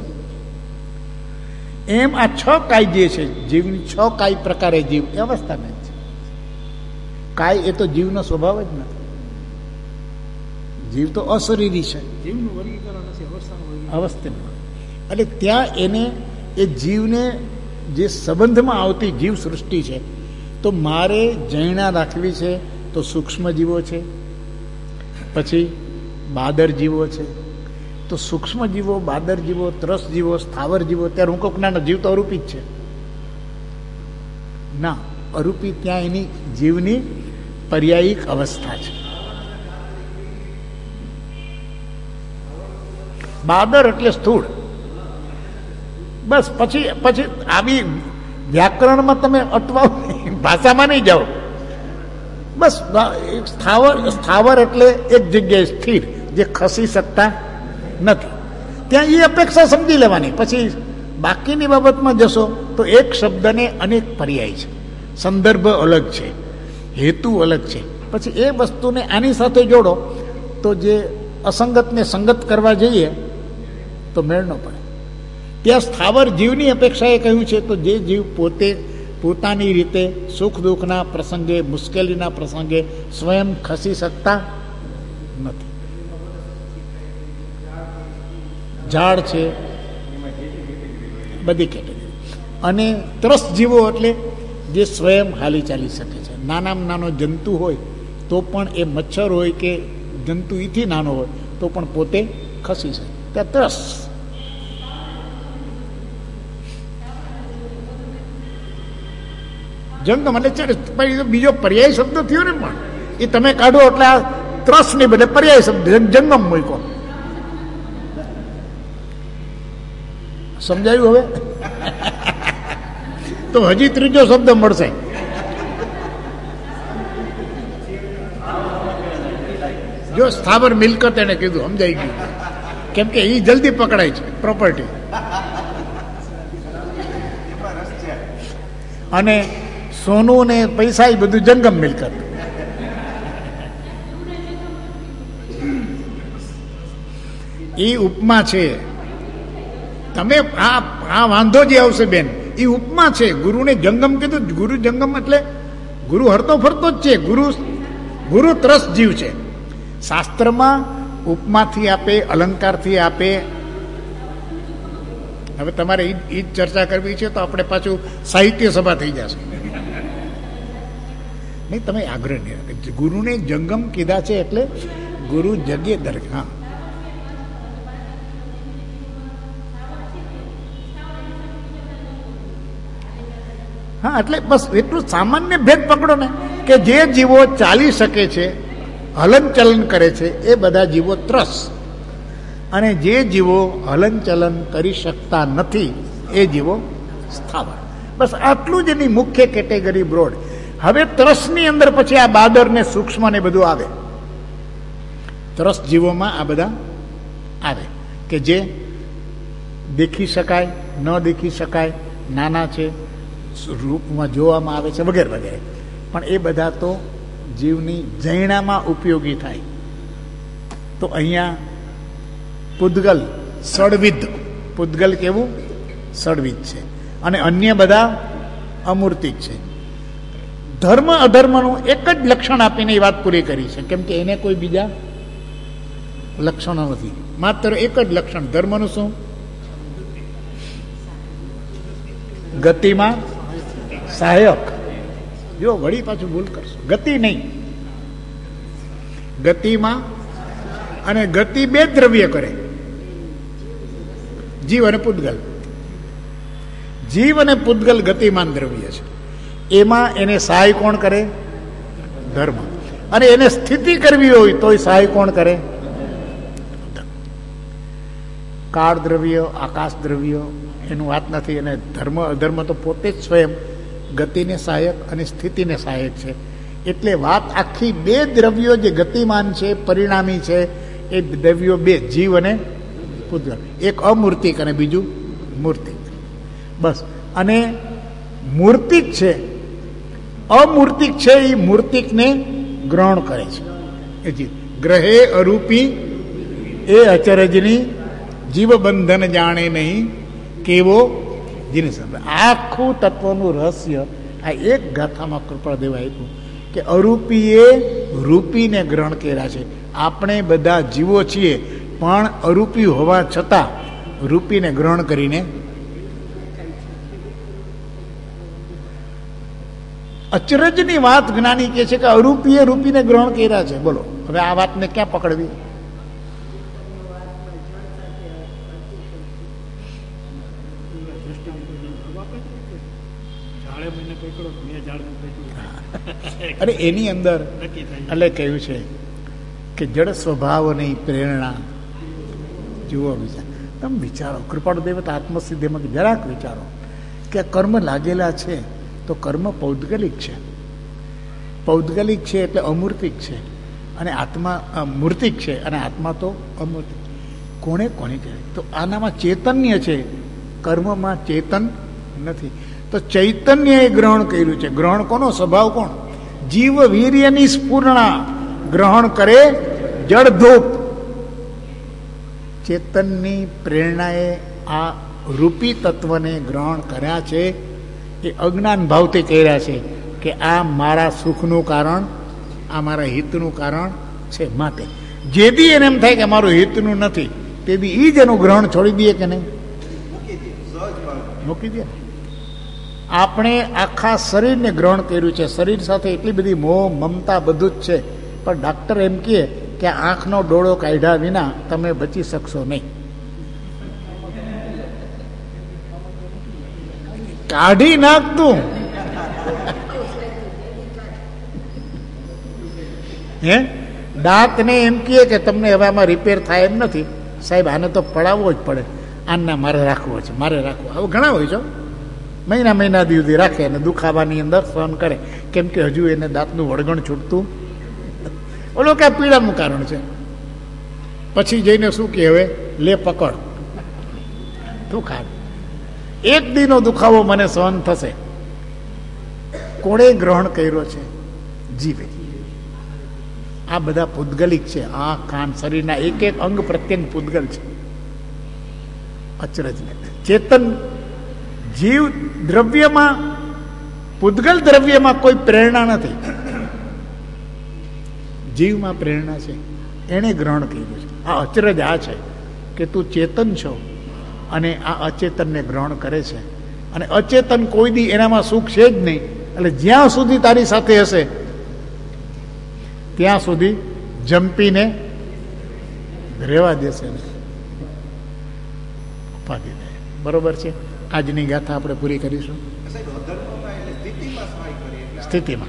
એમ આ 6 કાય જે છે જીવની, 6 કાય પ્રકારે જીવ એ અવસ્થા ભેદ છે. કાય એ તો જીવનો સ્વભાવ જ નથી. જીવ તો અશરીરી છે, જીવનું વર્ગીકરણ નથી, અવસ્થાનું. એટલે ત્યાં એને એ જીવને જે સંબંધમાં આવતી જીવ સૃષ્ટિ છે, તો મારે જૈણા રાખવી છે તો સૂક્ષ્મ જીવો છે, પછી બાદર જીવો છે. તો સૂક્ષ્મ જીવો, બાદર જીવો, ત્રસ જીવો, સ્થાવર જીવો. ત્યારે હું કહું ના, જીવ તો અરૂપી જ છે. ના, અરૂપી ત્યાં એની જીવની પર્યાયિક અવસ્થા છે. બાદર એટલે સ્થૂળ. બસ પછી પછી આવી વ્યાકરણમાં તમે અટવાઓ, ભાષામાં નહીં જાઓ. બસ સ્થાવર એટલે એક જગ્યાએ સ્થિર, જે ખસી શકતા નથી. ત્યાં એ અપેક્ષા સમજી લેવાની. પછી બાકીની બાબતમાં જશો તો એક શબ્દને અનેક પર્યાય છે, સંદર્ભ અલગ છે, હેતુ અલગ છે. પછી એ વસ્તુને આની સાથે જોડો તો જે અસંગતને સંગત કરવા જઈએ તો મેળ ન પડે. ત્યાં સ્થાવર જીવની અપેક્ષાએ કહ્યું છે તો જે જીવ પોતે પોતાની રીતે સુખ દુઃખના પ્રસંગે, મુશ્કેલીના પ્રસંગે સ્વયં ખસી શકતા નથી. ઝાડ છે, બધી કેટેગરી. અને ત્રસ્ત જીવો એટલે જે સ્વયં હાલી ચાલી શકે છે. નાનામાં નાનો જંતુ હોય તો પણ, એ મચ્છર હોય કે જંતુ એથી નાનો હોય તો પણ પોતે ખસી શકે, ત્યાં ત્રસ્ત. જંગમ એટલે બીજો પર્યાય શબ્દ થયો ને, પણ એ તમે કાઢો એટલે આ ત્રસ ને બદલે પર્યાય શબ્દ જંગમ મૂક્યો. સમજાયું હવે? તો હજી ત્રીજો શબ્દ મળશે. જો સ્થાવર મિલકત એને કીધું, સમજાઈ ગયું. કેમ કે એ જલ્દી પકડાય છે, પ્રોપર્ટી. અને સોનું ને પૈસા એ બધું જંગમ મિલકત. એ ઉપમા છે. તમે આ વાંધો જે આવશે બેન, એ ઉપમા છે. ગુરુને જંગમ કીધું. ગુરુ જંગમ એટલે ગુરુ હરતો ફરતો જ છે. ગુરુ ત્રસ્ત જીવ છે. શાસ્ત્રમાં ઉપમાથી આપે, અલંકારથી આપે. હવે તમારે એ જ ચર્ચા કરવી છે તો આપણે પાછું સાહિત્ય સભા થઈ જશે. નહીં, તમે આગ્રહ નહીં રાખે. ગુરુને જંગમ કીધા છે એટલે ગુરુ જગે દરગ. હા, એટલે બસ એટલું સામાન્ય ભેદ પકડો ને કે જે જીવો ચાલી શકે છે, હલનચલન કરે છે, એ બધા જીવો ત્રસ. અને જે જીવો હલનચલન કરી શકતા નથી એ જીવો સ્થાવર. બસ આટલું જ એની મુખ્ય કેટેગરી, બ્રોડ. હવે ત્રસની અંદર પછી આ બાદર ને સૂક્ષ્મ ને બધું આવે. ત્રસ જીવોમાં આ બધા આવે કે જે દેખી શકાય, ન દેખી શકાય, નાના છે, રૂપમાં જોવામાં આવે છે, વગેરે વગેરે. પણ એ બધા તો જીવની જૈણામાં ઉપયોગી થાય. તો અહીંયા પૂદગલ, સડવિદ. પૂદગલ કેવું? સડવિદ છે. અને અન્ય બધા અમૂર્તિક છે. ધર્મ અધર્મનું એક જ લક્ષણ આપીને એ વાત પૂરી કરી છે. કેમ કે એને કોઈ બીજા લક્ષણો નથી, માત્ર એક જ લક્ષણ. ધર્મનું શું? ગતિમાં સહાયક. જો વળી પાછું ભૂલ કરશો, ગતિ નહીં, ગતિમાં. અને ગતિ બે દ્રવ્ય કરે, જીવ અને પૂદગલ. જીવ અને પૂદગલ ગતિમાન દ્રવ્ય છે. એમાં એને સહાય કોણ કરે? ધર્મ. અને એને સ્થિતિ કરવી હોય તો સહાય કોણ કરે? કાળ દ્રવ્ય, આકાશ દ્રવ્ય એનું વાત નથી. અને ધર્મ અધર્મ તો પોતે જ સ્વયં ગતિને સહાયક અને સ્થિતિને સહાયક છે. એટલે વાત આખી બે દ્રવ્યો જે ગતિમાન છે, પરિણામી છે, એ દ્રવ્યો બે, જીવ અને પૂદગલ. એક અમૂર્તિક અને બીજું મૂર્તિક. બસ. અને મૂર્તિક છે, અમૂર્તિક છે, એ મૂર્તિકને ગ્રહણ કરે છે. એ જીવ ગ્રહે અરૂપી એ અચરજની જીવ બંધન જાણે નહીં કેવો જીનિસ. આખું તત્વનું રહસ્ય આ એક ગાથામાં કૃપાદેવ આપ્યું કે અરૂપીએ રૂપીને ગ્રહણ કર્યા છે. આપણે બધા જીવો છીએ પણ અરૂપી હોવા છતાં રૂપીને ગ્રહણ કરીને અચરજની વાત જ્ઞાની કહે છે કે અરૂપીએ રૂપીને ગ્રહણ કર્યા છે. બોલો હવે આ વાતને ક્યાં પકડવી? અરે એની અંદર એટલે કહ્યું છે કે જડ સ્વભાવની પ્રેરણા જુઓ વિચાર. તમે વિચારો, કૃપાળુ દેવતા આત્મસિદ્ધિમાં જરાક વિચારો કે કર્મ લાગેલા છે તો કર્મ પૌદ્ગલિક છે. પૌદ્ગલિક છે એટલે અમૂર્તિક છે, અને આત્મા મૂર્તિક છે, અને આત્મા તો અમૂર્તિક. કોણે કહે તો આનામાં ચૈતન્ય છે, કર્મમાં ચેતન નથી. તો ચૈતન્ય એ ગ્રહણ કર્યું છે. ગ્રહણ કોનો સ્વભાવ? કોણ? જીવ વીર્યની સ્ફૂર્ણા ગ્રહણ કરે જળધૂપ. ચેતનની પ્રેરણાએ આ રૂપી તત્વને ગ્રહણ કર્યા છે. એ અજ્ઞાન ભાવથી કર્યા છે કે આ મારા સુખનું કારણ, આ મારા હિતનું કારણ છે. માટે જે દી એને એમ થાય કે મારું હિતનું નથી, તે દી એ જ એનું ગ્રહણ છોડી દઈએ કે નહીં? મૂકી દે. આપણે આખા શરીરને ગ્રહણ કર્યું છે. શરીર સાથે એટલી બધી મોહ મમતા બધું જ છે, પણ ડાક્ટર એમ કહે કે આંખનો ડોળો કાઢ્યા વિના તમે બચી શકશો નહીં. કાઢી નાખતું હે દાંતને એમ કહે કે તમને હવે આમાં રિપેર થાય એમ નથી સાહેબ, આને તો પડાવવો જ પડે, આના મારે રાખવો છે, મારે રાખવો. આવું ઘણા હોય છે, મહિના સુધી રાખે અને દુખાવાની અંદર સહન કરે, કેમ કે હજુ એને દાંતનું વળગણ છૂટતું ઓલો કે પીડાનું કારણ છે. પછી જઈને શું કે હવે લે પકડ, તું ખાડ. એક દીનો દુખાવો મને સહન થશે. કોણે ગ્રહણ કર્યો છે? જીવે. આ બધા પૂદગલિક છે. આંખ, કાન, શરીરના એક એક અંગ પ્રત્યેક પૂદગલ છે. અચરજ. ચેતન જીવ દ્રવ્યમાં, પૂદગલ દ્રવ્યમાં કોઈ પ્રેરણા નથી. જીવમાં પ્રેરણા છે. એણે ગ્રહણ કર્યું છે. આ અચરજ આ છે કે તું ચેતન છો અને આ અચેતનને ગ્રહણ કરે છે. અને અચેતન કોઈ દી એનામાં સુખ છે જ નહીં. એટલે જ્યાં સુધી તારી સાથે હશે ત્યાં સુધી જંપીને રહેવા દેશે ને ઉપાધિ દે. બરોબર છે. આજની ગાથા આપણે પૂરી કરીશું. સ્થિતિમાં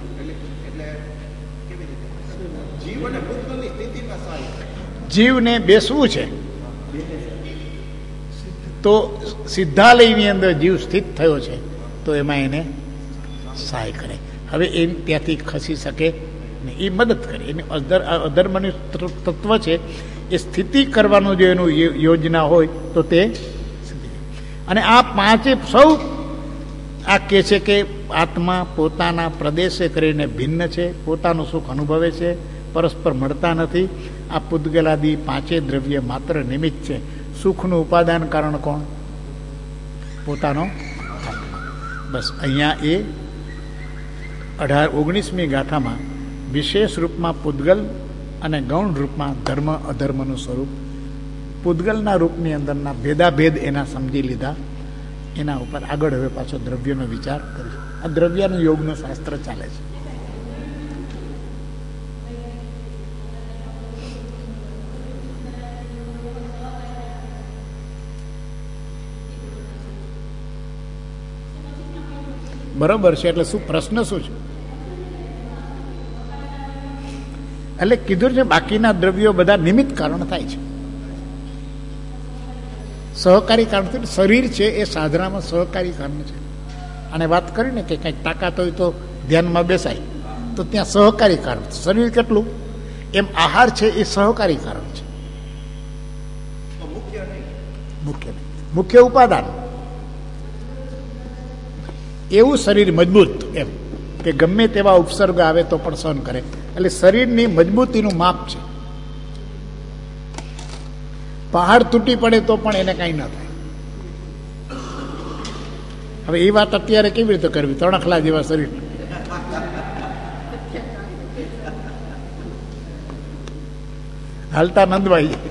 જીવને બેસવું છે તો સિદ્ધાલયની અંદર જીવ સ્થિત થયો છે તો એમાં એને સહાય કરે. હવે એ ત્યાંથી ખસી શકે ને એ મદદ કરે. એને અધર્મનું તત્વ છે એ સ્થિતિ કરવાનું જો એનું યોજના હોય તો તે. અને આ પાંચે સૌ આ કહે છે કે આત્મા પોતાના પ્રદેશે કરીને ભિન્ન છે, પોતાનું સુખ અનુભવે છે, પરસ્પર મળતા નથી. આ પૂદગલાદી પાંચે દ્રવ્ય માત્ર નિમિત્ત છે. સુખનું ઉપાદાન કારણ કોણ? પોતાનો. બસ અહીંયા એ 19મી ગાથામાં વિશેષ રૂપમાં પૂદગલ અને ગૌણ રૂપમાં ધર્મ અધર્મનું સ્વરૂપ, પૂદગલના રૂપની અંદરના ભેદાભેદ એના સમજી લીધા. એના ઉપર આગળ હવે પાછો દ્રવ્યનો વિચાર કરીશું. આ દ્રવ્યનું યોગનું શાસ્ત્ર ચાલે છે. બરોબર છે. એટલે શું પ્રશ્ન શું છે? એટલે કીધું છે બાકીના દ્રવ્યો બધા નિમિત્ત કારણ થાય છે. સહકારી કારણ. શરીર છે એ સાધનામાં સહકારી કારણ છે. અને વાત કરીને કે કંઈક તાકાત હોય તો ધ્યાનમાં બેસાય, તો ત્યાં સહકારી કારણ. શરીર કેટલું એમ આહાર છે એ સહકારી કારણ છે. મુખ્ય ઉપાદાન. એવું શરીર મજબૂત એમ કે ગમે તેવા ઉપસર્ગ આવે તો પણ સહન કરે. એટલે શરીરની મજબૂતીનું માપ છે. પહાડ તૂટી પડે તો પણ એને કાંઈ ના થાય. હવે એ વાત અત્યારે કેવી રીતે કરવી? તણખલા જેવા શરીર. હાલતા નંદવાઈ.